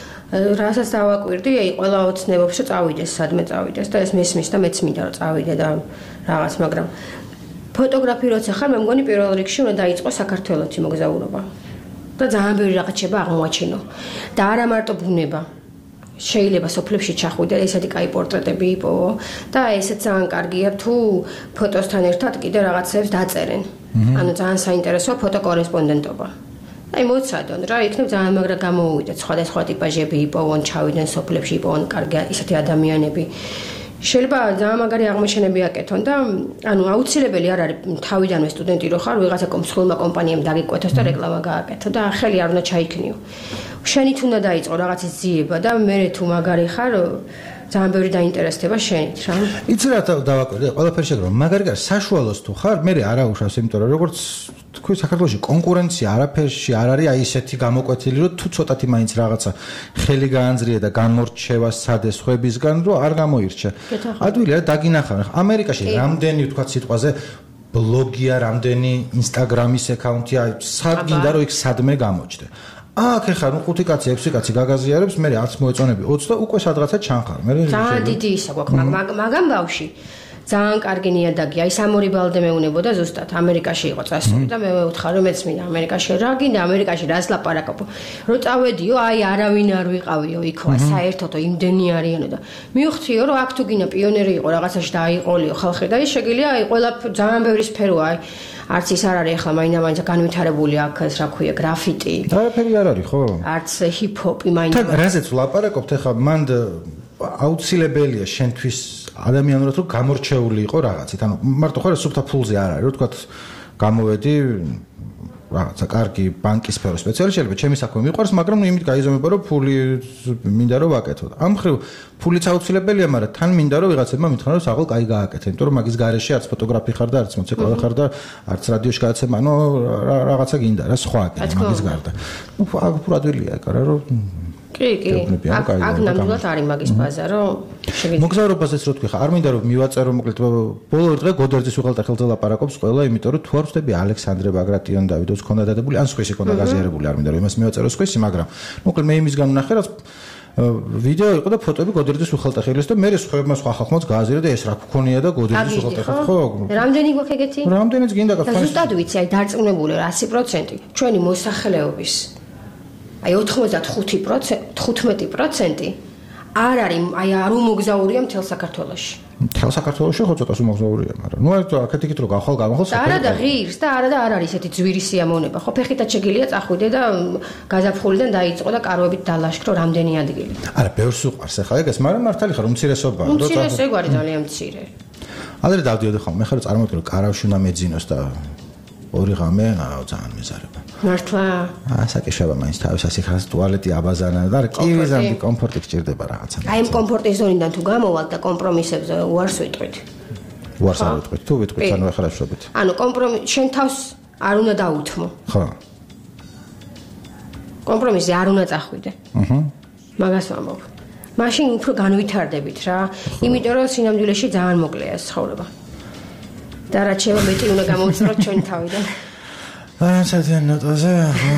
რასაც დავაკვირდი აი ყველა ოცნებობს რომ წავიდეს სადმე წავიდეს და ეს მესმის და მეც მინდა რომ წავიდე და რაღაც მაგრამ ფოტოგრაფი როცა ხარ მე მგონი პირველ რიგში უნდა დაიწყო საქართველოში მოგზაურობა და ძალიან ბევრი რაღაც შეება აღმოაჩინო და არა მარტო ბუნება შეიძლება სოფლებში ჩახვიდე და ესეთი კაი პორტრეტები იპოვო და ესეც ძალიან კარგია თუ ფოტოსთან ერთად კიდე რაღაცებს დაწერენ ანუ ძალიან საინტერესოა ფოტოკორესპონდენტობა აი მოცადონ რა იქნებ ძალიან მაგრა გამოუვიდეთ სხვადასხვა ტიპაჟები იპოვონ ჩავიდნენ სოფლებში იპოვონ კარგი ისეთი ადამიანები შეიძლება ძალიან მაგარი აღმოჩენები აკეთონ და ანუ აუცილებელი არ არის თავიდანვე სტუდენტი რო ხარ ვიღაცა მსხვილმა კომპანიამ დაგიკვეთოს და რეკლამა გააკეთო და ხელი არ უნდა ჩაიქნიო შენით უნდა დაიწყო რაღაცის ძიება და მე თუ მაგარი ხარ ძალიან ბევრი დაინტერესდება შენით რა იცი რა დავაკვირდი ყველაფერი შეგრო მაგარი კარ საშუალოს თუ ხარ მე არა უშავს იმიტომ რომ როგორც თქვი საქართველოში კონკურენცია არაფერში არ არის აი ესეთი გამოკვეთილი რომ თუ ცოტათი მაინც რაღაცა ხელი გაანძრია და განმორჩევა სადეს ხვებისგან რომ არ გამოირჩა ადვილია დაგინახავენ ამერიკაში რამდენი თქვა სიტყვაზე ბლოგია რამდენი ინსტაგრამის აკაუნტია სად გინდა რომ იქ სადმე გამოჩნდე აქ ეხლა ნუ ხუთი კაცი ექვსი კაცი გაგაზიარებს მე არც მოეწონები ოცი და უკვე სადღაცა ჩანხარ მე ძალიან დიდი ისა გვაქვს მაგამ ბავში ძალიან კარგი ნიადაგია ის ამორი ბალდე მეუნებოდა ზუსტად ამერიკაში იყო წასული და მე ვუთხარ რომ მეც მინდა ამერიკაში რა გინდა ამერიკაში რას ლაპარაკობ რო წავედიო აი არავინ არ ვიყავიო იქვა საერთოდ იმდენი არიანო და მივხვდიო რომ აქ თუ გინდა პიონერი იყო რაღაცაში დააიყოლიო ხალხი და ის შეგიძლია აი ყველა ძალიან ბევრი სფეროა აი არც ის არ არის ახლა მაინდა-მაინც განვითარებული აქ ეს რა ქვია გრაფიტი არაფერი არ არის ხო არც ჰიპ-ჰოპი მაინდა თან რაზეც ვლაპარაკობთ ახლა მანდ აუცილებელია შენთვის ადამიანურად რომ გამორჩეული იყო რაღაცით ანუ მარტო ხო სუფთა ფულზე არ არის რომ თქვა გამოვედი რაღაცა კარგი ბანკის სფეროს სპეციალისტი შეიძლება ჩემი საქმე მიყვარს მაგრამ ნუ იმით გაიზომება რომ ფული მინდა რომ ვაკეთო ამ ხრივ ფულიც აუცილებელია მაგრამ თან მინდა რომ ვიღაცებმა მითხრა რომ საღოლ კაი გააკეთე იმიტომ რომ მაგის გარეშე არც ფოტოგრაფი ხარ და არც მოცეკვავე ხარ და არც რადიოში გადაცემა ანუ რაღაცა გინდა რა სხვა აკეთე მაგის გარდა ნუ უფრო ადვილია ეკარა რომ კი კი აქ ნამდვილად არის მაგის ბაზა რომ შეგვიძლია მოგზაურობაზეც რო თქვი ხა არ მინდა რომ მივაწერო მოკლედ ბოლო დღე გოდერძის უღელტეხილზე ლაპარაკობს ყველა იმიტომ რომ თუ არ ვწდები ალექსანდრე ბაგრატიონ დავიდოს ქონდა დადებული ან სხვისი ქონდა გაზიარებული არ მინდა რომ იმას მივაწერო სხვისი მაგრამ მოკლედ მე იმისგან ვნახე რაც ვიდეო იყო და ფოტოები გოდერძის უღელტეხილის და მე სხვებმა სხვა ხალხმაც გააზიარა და ეს რა გქონია და გოდერძის უღელტეხილი ხო რამდენი გვაქვს ეგეთი რამდენიც გინდა და ზუსტად ვიცი აი დარწმუნებული ასი პროცენტი ჩვენი მოსახლეობის აი ოცდახუთი პროცენტი თხუთმეტი პროცენტი არ არის აი არ უმოგზაურია მთელ საქართველოში. მთელ საქართველოში ხო ცოტას უმოგზაურია, მაგრამ ნუ აი აქეთ იქით რო გახვალ გამახვალ და არა და ღირს და არა და არ არის ესეთი ძვირი სიამოვნება. ხო ფეხითაც შეგიძლია წახვიდე და გაზაფხულიდან დაიწყო და კარვებით დალაშქრო რამდენი ადგილი. არა, ბევრს უყვარს ახლა ეგეს, მაგრამ მართალი ხარ უმცირესობაა. უმცირესე გვარი ძალიან მცირე. ადრე დავდიოდი ხომ, მე ხარ წარმოვიდგინე რომ კარავში უნდა მეძინოს და ორი ღამე ძალიან მეზარება. მართლა? აა საკეშება მაინც თავის ასიხას ტუალეტი აბაზანა და კივიზამი კომფორტი გჭირდება რაღაცა. აი ამ კომფორტის ზონიდან თუ გამოვალთ და კომპრომისებზე უარს ვიტყვით. უარს არ ვიტყვით, თუ ვიტყვით, ანუ ახლა შევშობთ. ანუ კომპრომისი შენ თავს არ უნდა დაუთმო. ხო. კომპრომისი არ უნდა წახვიდე. აჰა. მაგას ვამბობ. მაშინ უფრო განვითარდებით რა, იმიტომ რომ სინამდვილეში ძალიან მოკლეა ცხოვრება. და რაც შეიძლება მეტი უნდა გამოვწეროთ ჩვენ თავიდან. აა საერთოდ ნოტაზე.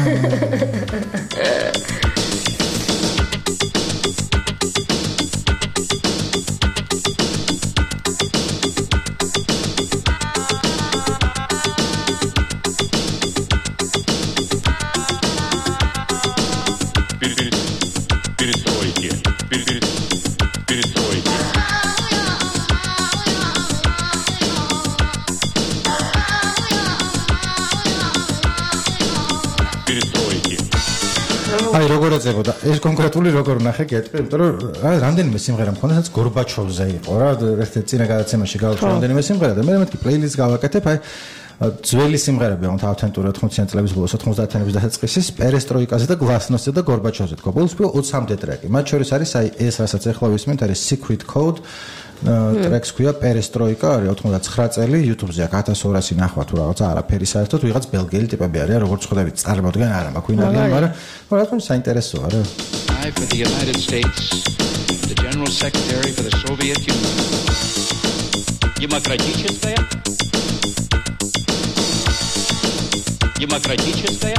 აი როგორ ეწებოდა ეს კონკრეტული როგორ ნახე კეთე იმიტომ რომ რა რამდენიმე სიმღერა მქონდა სადაც გორბაჩოვზე იყო რა ერთ-ერთ წინა გადაცემაში გავხსნა რამდენიმე სიმღერა და მე მეთქი პლეილისტს გავაკეთებ აი ძველი სიმღერები ამ ავთენტურად ოცდაათი წლების ბოლოს ოცდაათიანების დასაწყისის პერესტროიკაზე და გლასნოსზე და გორბაჩოვზე თქო ბოლოს ოცამდე ტრეკი მათ შორის არის აი ეს რასაც ახლა ვისმენთ არის Secret Code ტრეკს ქვია პერესტროიკა არის ოცდაათი წელი YouTube-ზე აქვს ათას ორასი ნახვა თუ რაღაცა არაფერი საერთოდ ვიღაც ბელგიელი ტიპები არიან როგორც ხვდებით წარმოდგენ არა მაქვს ვინ არიან მაგრამ რა თქმა უნდა საინტერესოა რა I for the United States the General Secretary for the Soviet Union демократическая демократическая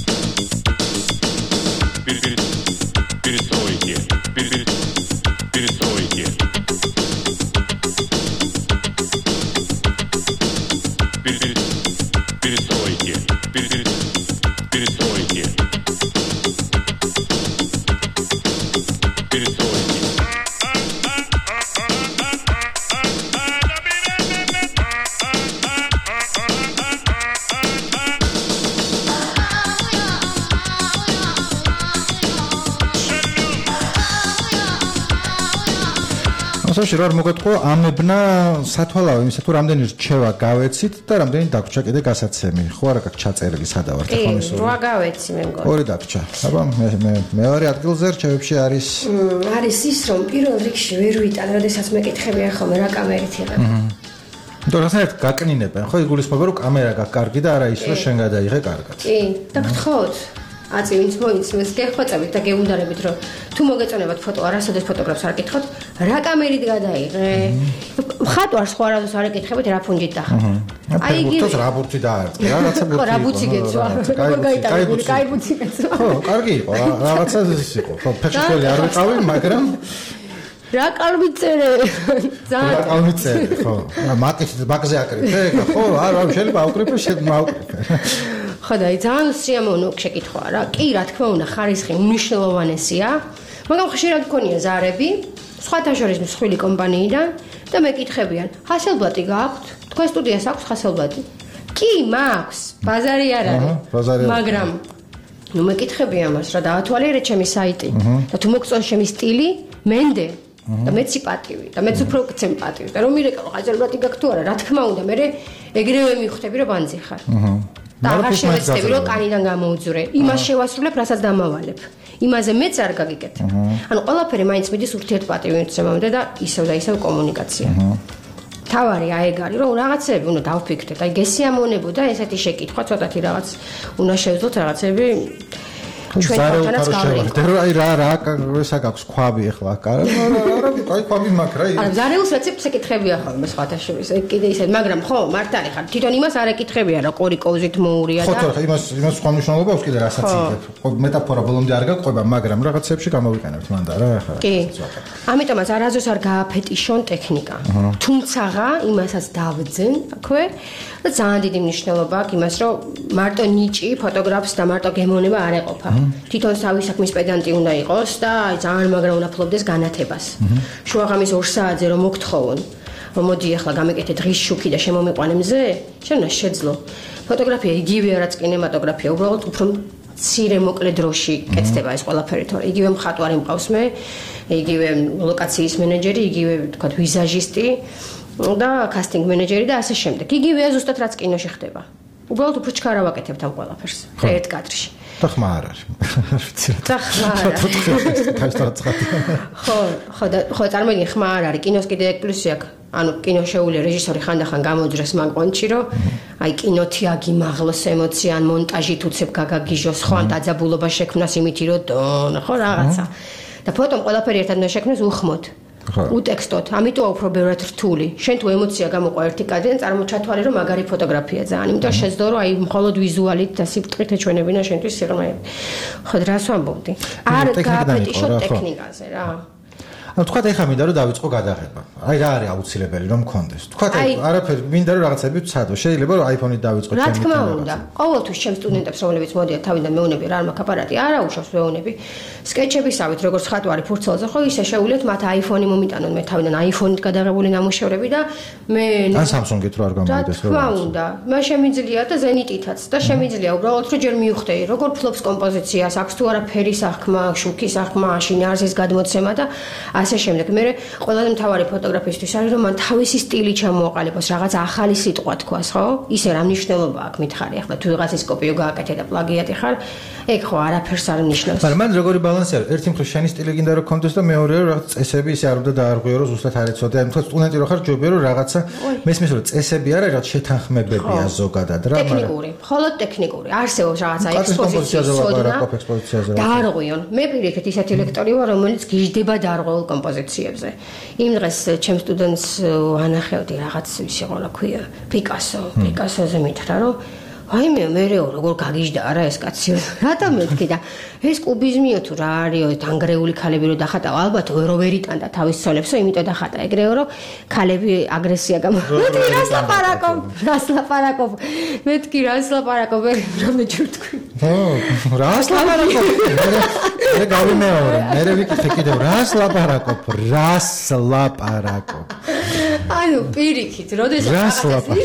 перестройки перестройки перестройки перестройки перестройки ასოში რა მოგეთყო ამებნა სათვალავე იმისა თუ რამდენი რჩევა გავეცით და რამდენი დაგვრჩა კიდე გასაცემი ხო არა გაქვს ჩაწერილი სადავართ ხო მისო რა გავეცი მე მგონი ორი დაგვრჩა აბა მე მე მეორე ადგილზე რჩევებში არის არის ის რომ პირველ რიგში ვერ ვიტან როდესაც მეკითხებიან ხოლმე რა კამერით იღებ და რასაც გაკნინებენ ხო იგულისხმება რომ კამერა გაქვს კარგი და არა ის რომ შენ გადაიღე კარგად კი და გთხოვთ აწი ვინც მოიცმეს გეხვეწებით და გეუნდარებით რომ თუ მოგეწონებათ ფოტო არასოდეს ფოტოგრაფს არ კითხოთ რა კამერით გადაიღე მხატვარს ხო არასოდეს არ ეკითხებით რა ფუნჯით დახარ აი იგი ფოტოს რა ბურთი დაარტყი რაღაცა ბურთი ხო რა ბუცი გეცვა კაი ბუცი კაი ბუცი გეცვა ხო კარგი იყო რაღაცა ის იყო ხო ფეშხელი არ ვიყავი მაგრამ რა კალმი წერე ძალიან რა კალმი წერე ხო მაკეთ ბაკზე აკრიფე ხო არა შეიძლება აუკრიფე შემოაუკრიფე ხო და ძალიან სიამოვნო შეკითხვაა რა კი რა თქმა უნდა ხარისხი უნიშნელოვანესია მაგრამ ხშირად მქონია ზარები სხვათა შორის მსხვილი კომპანიიდან და მეკითხებიან ხასელბლატი გაქვთ თქვენ სტუდიას აქვს ხასელბლატი კი მაქვს ბაზარი არ არის მაგრამ ნუ მეკითხები ამას რა დაათვალიერე ჩემი საიტი და თუ მოგწონს ჩემი სტილი მენდე და მეც სიპატივი და მეც უფრო გცემ პატივი და რომ მირეკავ ხასელბლატი გაქვთ თუ არა რა თქმა უნდა მე ეგრევე მიხვდები რომ ბანძი ხარ და აღარ შევეცდები რომ კანიდან გამოუძვრე იმას შევასრულებ რასაც დამავალებ იმაზე მეც არ გაგიკეთებ ანუ ყველაფერი მაინც მიდის ურთიერთპატივისცემამდე და ისევ და ისევ კომუნიკაცია თავარი აი ეგ არის რომ რაღაცები უნდა დავფიქრდეთ აი გესიამოვნებოდა ესეთი შეკითხვა ცოტათი რაღაც უნდა შევძლოთ რაღაცები ჩვენ თვითონაც გავიგოთ აი რა რა ესა გაქვს ქვაბი ახლა არა არა აი ქვაბი მაქვს რა არა ზარეულს რეცეპტს ეკითხებია ხოლმე სხვათა შორის ეგ კიდე ისე მაგრამ ხო მართალი ხარ თვითონ იმას არ ეკითხებია რა ყური კოვზით მოურია და ხო ხო იმას იმას სხვა მნიშვნელობა აქვს კიდე რასაც იგებ ხო მეტაფორა ბოლომდე არ გაყვება მაგრამ რაღაცებში გამოვიყენებთ მანდა რა ახლა კი ამიტომაც არაზოს არ გააფეტიშონ ტექნიკა თუმცაღა იმასაც დავძენ აქვე და ძალიან დიდი მნიშვნელობა აქვს იმას რომ მარტო ნიჭი ფოტოგრაფს და მარტო გემოვნება არ ეყოფა თვითონ თავის საქმის პედანტი უნდა იყოს და ძალიან მაგრა უნდა ფლობდეს განათებას. შუაღამის ორ საათზე რომ მოგთხოვონ, რომ მოდი ახლა გამეკეთე დღის შუქი და შემომიყვანე მზე, შენ უნდა შეძლო. ფოტოგრაფია იგივე რაც კინემატოგრაფია, უბრალოდ უფრო მცირე მოკლე დროში კეთდება ეს ყველაფერი, თორე იგივე მხატვარი მყავს მე, იგივე ლოკაციის მენეჯერი, იგივე თქვა ვიზაჟისტი და კასტინგ მენეჯერი და ასე შემდეგ. იგივეა ზუსტად რაც კინოში ხდება. უბრალოდ უფრო ჩქარა ვაკეთებთ ამ ყველაფერს ერთ კადრში. და ხმა არ არის. არ ვიცი რა. და ხმა არ არის. ხო, ხო, ხო, ხო და ხო წარმოიდგინე ხმა არ არის. კინოს კიდე ეგ პლუსი აქვს. ანუ კინოშეული რეჟისორი ხანდახან გამოძრეს მაგ პონჩი, რომ აი კინოთი აგიმაღლოს ემოცია, ან მონტაჟით უცებ გაგაგიჟოს, ხო, ან დაძაბულობა შექმნას იმითი, რომ დონ, ხო, რაღაცა. და ფოტომ ყველაფერი ერთად უნდა შექმნას უხმოდ. უტექსტოთ, ამიტომ უფრო ბევრად რთული. შენ თუ ემოცია გამოყვა ერთი კადრიდან, წარმოჩათვალე რომ მაგარი ფოტოგრაფია ძალიან. იმიტომ შეძლო რომ აი მხოლოდ ვიზუალით და სიფრთხილით ეჩვენებინა შენთვის სიღრმეები. ხო, რას ვამბობდი? არ გააპეტიშო ტექნიკაზე რა. ანუ თქვა ეხა მინდა რომ დავიწყო გადაღება. აი რა არის აუცილებელი რომ მქონდეს. თქვა არაფერი მინდა რომ რაღაცები ვცადო. შეიძლება რომ iPhone-ით დავიწყო ჩემი თემა. რა თქმა უნდა. ყოველთვის ჩემს სტუდენტებს რომლებიც მოდიან თავიდან მეუნები რა არ მაქვს აპარატი, არა უშავს მეუნები. სკეჩებისავით როგორც ხატვარი ფურცელზე ხო ისე შეუვლიათ მათ iPhone-ი მომიტანონ მე თავიდან iPhone-ით გადაღებული ნამუშევრები და მე ან Samsung-ით რო არ გამოვიდეს რა. რა თქმა უნდა. მე შემიძლია და ზენიტითაც და შემიძლია უბრალოდ რომ ჯერ მივხვდე როგორ ფლობს კომპოზიციას, აქვს თუ არა ფერის აღქმა, შუქის აღქმა, შინაარსის გადმოცემა და ასე შემდეგ. მე ყველაზე მთავარი ფოტოგრაფისტვის არის რომ მან თავისი სტილი ჩამოაყალიბოს, რაღაც ახალი სიტყვა თქვას, ხო? ისე რა მნიშვნელობა აქვს მითხარი, ახლა თუ რაღაცის კოპიო გააკეთე და პლაგიატი ხარ, ეგ ხო არაფერს არ ნიშნავს. მაგრამ მან როგორი ბალანსი არის? ერთი მხრივ შენი სტილი გინდა რომ კონდეს და მეორე რომ რაღაც წესები ისე არ უნდა დაარღვიო რომ ზუსტად არ ეცოდე. აი თქვა სტუდენტი რო ხარ ჯობია რომ რაღაცა მესმის რომ წესები არა რაღაც შეთანხმებებია ზოგადად რა, მაგრამ ტექნიკური, მხოლოდ ტექნიკური. არსებობს რაღაცა ექსპოზიციაზე ლაპარაკობ, დაარღვიონ. მე პირიქით ისეთი ლექტორი ვარ, რომელიც გიждდება დაარღვეულ კომპოზიციებზე. იმ დღეს ჩემ სტუდენტს ანახევდი რაღაც ისე რა ქვია, პიკასო, პიკასოზე მითხრა რომ აი მე მეეო როგორ გაგიჟდა არა ეს კაცი. რატომ მეთქი და ეს კუბიზმიო თუ რა არისო, დანგრეული ქალები რო დახატა, ალბათ ვერო ვერიტანდა თავის ცოლებსო, იმიტომ დახატა ეგრეო რომ ქალები აგრესია გამო. მეთქი რას ლაპარაკობ, რას ლაპარაკობ. მეთქი რას ლაპარაკობ, რა მეჯერ თქვი. ო, რას ლაპარაკობ. მე გავიმეორე, მე ვიკითხე კიდევ რას ლაპარაკობ, რას ლაპარაკობ. ანუ პირიქით, როდესაც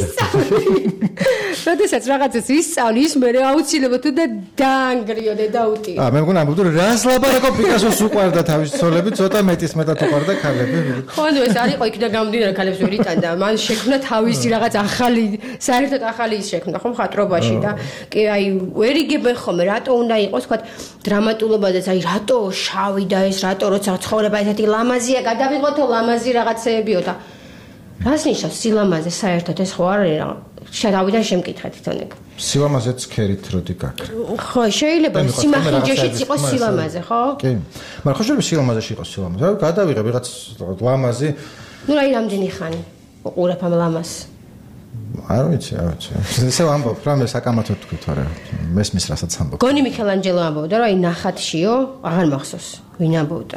როდესაც რაღაცას ისწავლი, ის მე აუცილებლად უნდა დაანგრიოდე და უტიო. აა მე მგონა ამბობ რომ რას ლაპარაკობ, პიკასოს უყვარდა თავის ცოლები, ცოტა მეტის მეტად უყვარდა ქალები. ხო, ანუ ეს არისო იქიდან გამომდინარე ქალებს ვერ იტანდა, მან შექმნა თავისი რაღაც ახალი, საერთოდ ახალი ის შექმნა ხო მხატვრობაში და კი აი ვერ იგებენ ხოლმე რატო უნდა იყოს თქვა დრამატულობაზეც აი რატო შავი და ეს რატო როცა ცხოვრება ესეთი ლამაზია, გადავიღოთო ლამაზი რაღაცეებიო და რას ნიშნავს სილამაზე საერთოდ ეს ხო არ არის რა შედავიდან შემკითხე თვითონ ეგ სილამაზეც ქერით როდი გაქრა ხო შეიძლება სიმახინჯეშიც იყოს სილამაზე ხო კი მაგრამ ხო შეიძლება სილამაზეში იყოს სილამაზე რა გადავიღე ვიღაც ლამაზი ნუ აი რამდენი ხანი უყურებ ამ ლამაზს არ ვიცი არ ვიცი ესე ვამბობ რა მე საკამათოდ თქვით არა მესმის რასაც ამბობ გონი მიქელანჯელო ამბობდა რომ აი ნახატშიო აღარ მახსოვს ვინ ამბობდა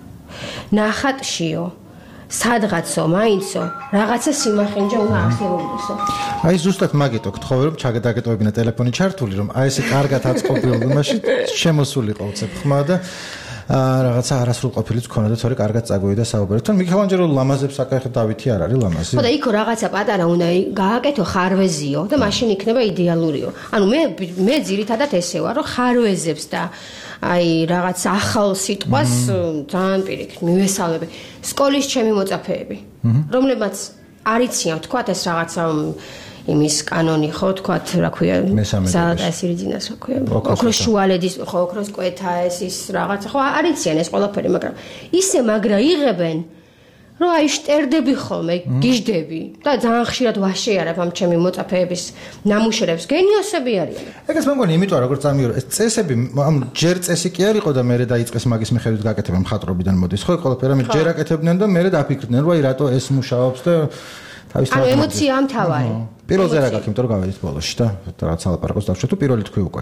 ნახატშიო სადღაცო, მაინცო, რაღაცა სიმახინჯე უნდა არსებობდესო. აი ზუსტად მაგიტო გთხოვე რომ ჩაგედაგეტოვებინა ტელეფონი ჩართული რომ აი ესე კარგად აწყობილო იმაში შემოსულიყო უცებ ხმა და რაღაცა არასრულყოფილიც ქონოდა თორე კარგად წაგვიდა საუბარი. თან მიქელანჯელო ლამაზებს აკეთე დავითი არ არის ლამაზი. ხო და იქო რაღაცა პატარა უნდა გააკეთო ხარვეზიო და მაშინ იქნება იდეალურიო. ანუ მე მე ძირითადად ესე ვარ რომ ხარვეზებს და აი რაღაც ახალ სიტყვას ძალიან პირიქით მივესალმები. სკოლის ჩემი მოწაფეები, რომლებმაც არიციან თქვა ეს რაღაცა იმის კანონი ხო თქვა რა ქვია ზალატა სირიძინას რა ქვია ოქროს შუალედის ხო ოქროს კვეთა ეს ის რაღაცა ხო არიციან ეს ყველაფერი მაგრამ ისე მაგრა იღებენ რომ აი შტერდები ხოლმე გიждები და ძალიან ხშირად ვაშეარებ ამ ჩემი მოწაფეების ნამუშევრებს გენიოსები არიან ეგეც მე მგონი იმიტომ როგორც წამირო ეს წესები ამ ჯერ წესი კი არისო და მე დაიწყეს მაგის მიხედვით გაკეთება მხატვრობიდან მოდის ხო ყველაფერი ამით ჯერ აკეთებდნენ და მე დაფიქრდნენ რომ აი რატო ეს მუშაობს და თავის ანუ ემოცია ამთავარი პირველზე რა გაქვს იმიტომ რომ გავედით ბოლოში და რაც ალაპარაკოს დავშვე თუ პირველი თქვი უკვე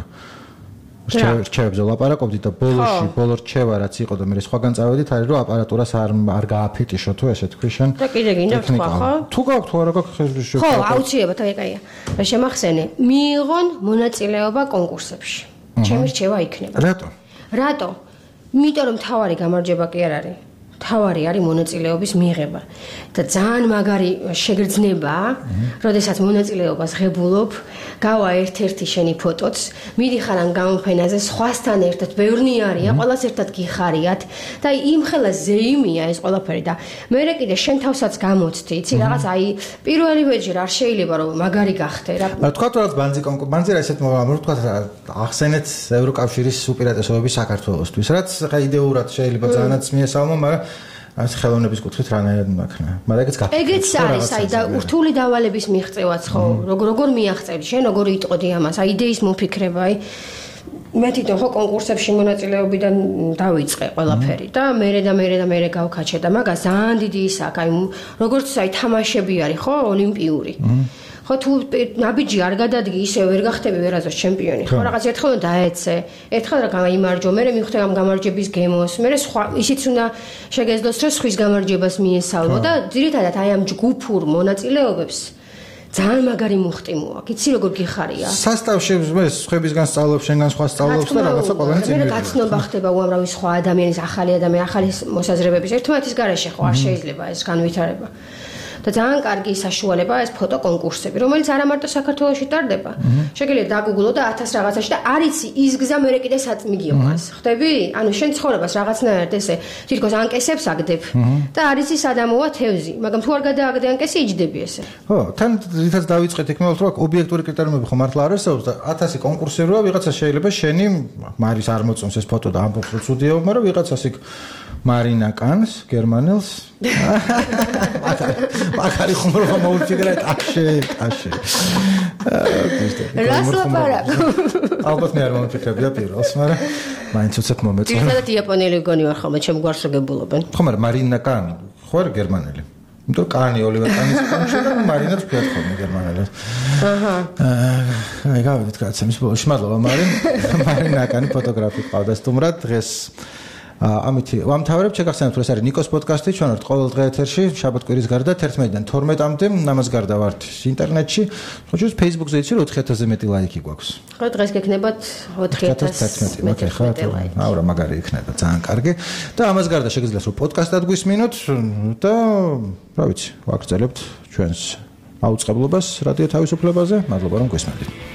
რჩევებზე ლაპარაკობდით და ბოლოში ბოლო რჩევა რაც იყო და მე სხვაგან წავედით არის რომ აპარატურას არ არ გააფიტიშო თუ ესე თქვი შენ და კიდე გინდა თქვა ხო თუ გაქვს თუ არა გაქვს ხე ხო აუცილებლად აი კაია რა შემახსენე მიიღონ მონაწილეობა კონკურსებში ჩემი რჩევა იქნება რატო რატო იმიტომ რომ თავარი გამარჯვება კი არ არის თავარი არის მონაწილეობის მიღება და ძალიან მაგარი შეგრძნებაა, როდესაც მონაწილეობას ღებულობ, გავა ერთ-ერთი შენი ფოტოც, მიდიხარ ამ გამოფენაზე სხვასთან ერთად, ბევრნი არიან, ყველას ერთად გიხარიათ და იმ ხელა ზეიმია ეს ყველაფერი და მე კიდე შენ თავსაც გამოცდი, იცი, რაღაც აი პირველივე ჯერ არ შეიძლება რომ მაგარი გახდე რა. თქვა თუ რაღაც ბანძი კონკურსი, ბანძი რა ისეთ მოგამრო, თქვა ახსენეთ ევროკავშირის უპირატესობების საქართველოსთვის, რაც ხა იდეურად შეიძლება ძალიანაც მიესალმო, მაგრამ ეს ხელოვნების კუთხით რანაირად მაქნა. მაგრამ ეგეც გაფიქრე. ეგეც არის, აი და რთული დავალების მიღწევაც ხო, როგორ როგორ მიაღწევდი, შენ როგორ იტყოდი ამას, აი იდეის მოფიქრება, აი მე თვითონ ხო კონკურსებში მონაწილეობიდან დავიწყე ყველაფერი და მერე და მერე და მერე გავქაჩე და მაგას ძალიან დიდი ის აქვს, აი როგორც აი თამაშები არის ხო, ოლიმპიური. ხო თუ ნაბიჯი არ გადადგი ისე ვერ გახდები ვერაზოს ჩემპიონი ხო რაღაც ერთხელ დაეცე ერთხელ რა გამარჯვო მე მივხვდი ამ გამარჯვების გემოს მე სხვა ისიც უნდა შეგეძლოს რომ სხვის გამარჯვებას მიესალმო და ძირითადად აი ამ ჯგუფურ მონაწილეობებს ძალიან მაგარი მუხტი მოაქვს იცი როგორ გიხარია სასტავში მე სხვებისგან სწავლობ შენგან სხვა სწავლობს და რაღაცა ყველანი წინ მე გაცნობა ხდება უამრავი სხვა ადამიანის ახალი ადამიანი ახალი მოსაზრებების ერთმანეთის გარეშე ხო არ შეიძლება ეს განვითარება და ძალიან კარგი საშუალებაა ეს ფოტო კონკურსები, რომელიც არა მარტო საქართველოში ტარდება. შეგიძლიათ დაგუგლო და ათას რაღაცაში და არიცი ის გზა მე კიდე საწმიგიოყანს. ხდები? ანუ შენ ცხოვრებას რაღაცნაირად ესე თითქოს ანკესებს აგდებ და არიცი სადამოა თევზი, მაგრამ თუ არ გადააგდე ანკესი იჯდები ესე. ხო, თან რითაც დავიწყეთ იქ მე ვთქვა ობიექტური კრიტერიუმები ხო მართლა არ არსებობს და ათასი კონკურსი როა ვიღაცა შეიძლება შენი მარის არ მოწონს ეს ფოტო და ამბობს რომ ცუდია, მაგრამ ვიღაცას იქ მარინა კანს, გერმანელს. მაგარი ხუმრობა მოუჩიგრა ტაშე, ტაშე. რას ლაპარაკ? ალბათ მე არ მომფიქრებია პირველს, მაგრამ მაინც უცებ მომეწონა. ერთადერთი იაპონელი გონი ვარ ხოლმე, ჩემ გვარს შეგებულობენ. ხო, მაგრამ მარინა კან, ხო არ გერმანელი. იმიტომ კანი ოლივერ კანის კონჩა და მარინაც ვქეთ ხოლმე გერმანელს. აჰა. აი გავიდით კაცს, მის ბოლოში მადლობა მარინ. მარინა კანი ფოტოგრაფი ყავდა სტუმრად დღეს ამითი ვამთავრებ შეგახსენებთ რომ ეს არის ნიკოს პოდკასტი ჩვენ ვართ ყოველ დღე ეთერში შაბათ-კვირის გარდა თერთმეტიდან თორმეტამდე ამას გარდა ვართ ინტერნეტში ხო ჩვენ Facebook-ზე იცი რომ ოთხი ათასზე მეტი ლაიკი გვაქვს ხო დღეს გექნებათ ოთხი ათასი მეტი ლაიკი აუ რა მაგარი იქნება ძალიან კარგი და ამას გარდა შეგიძლიათ რომ პოდკასტად გვისმინოთ და რა ვიცი ვაგრძელებთ ჩვენს აუწყებლობას რადიო თავისუფლებაზე მადლობა რომ გვისმენთ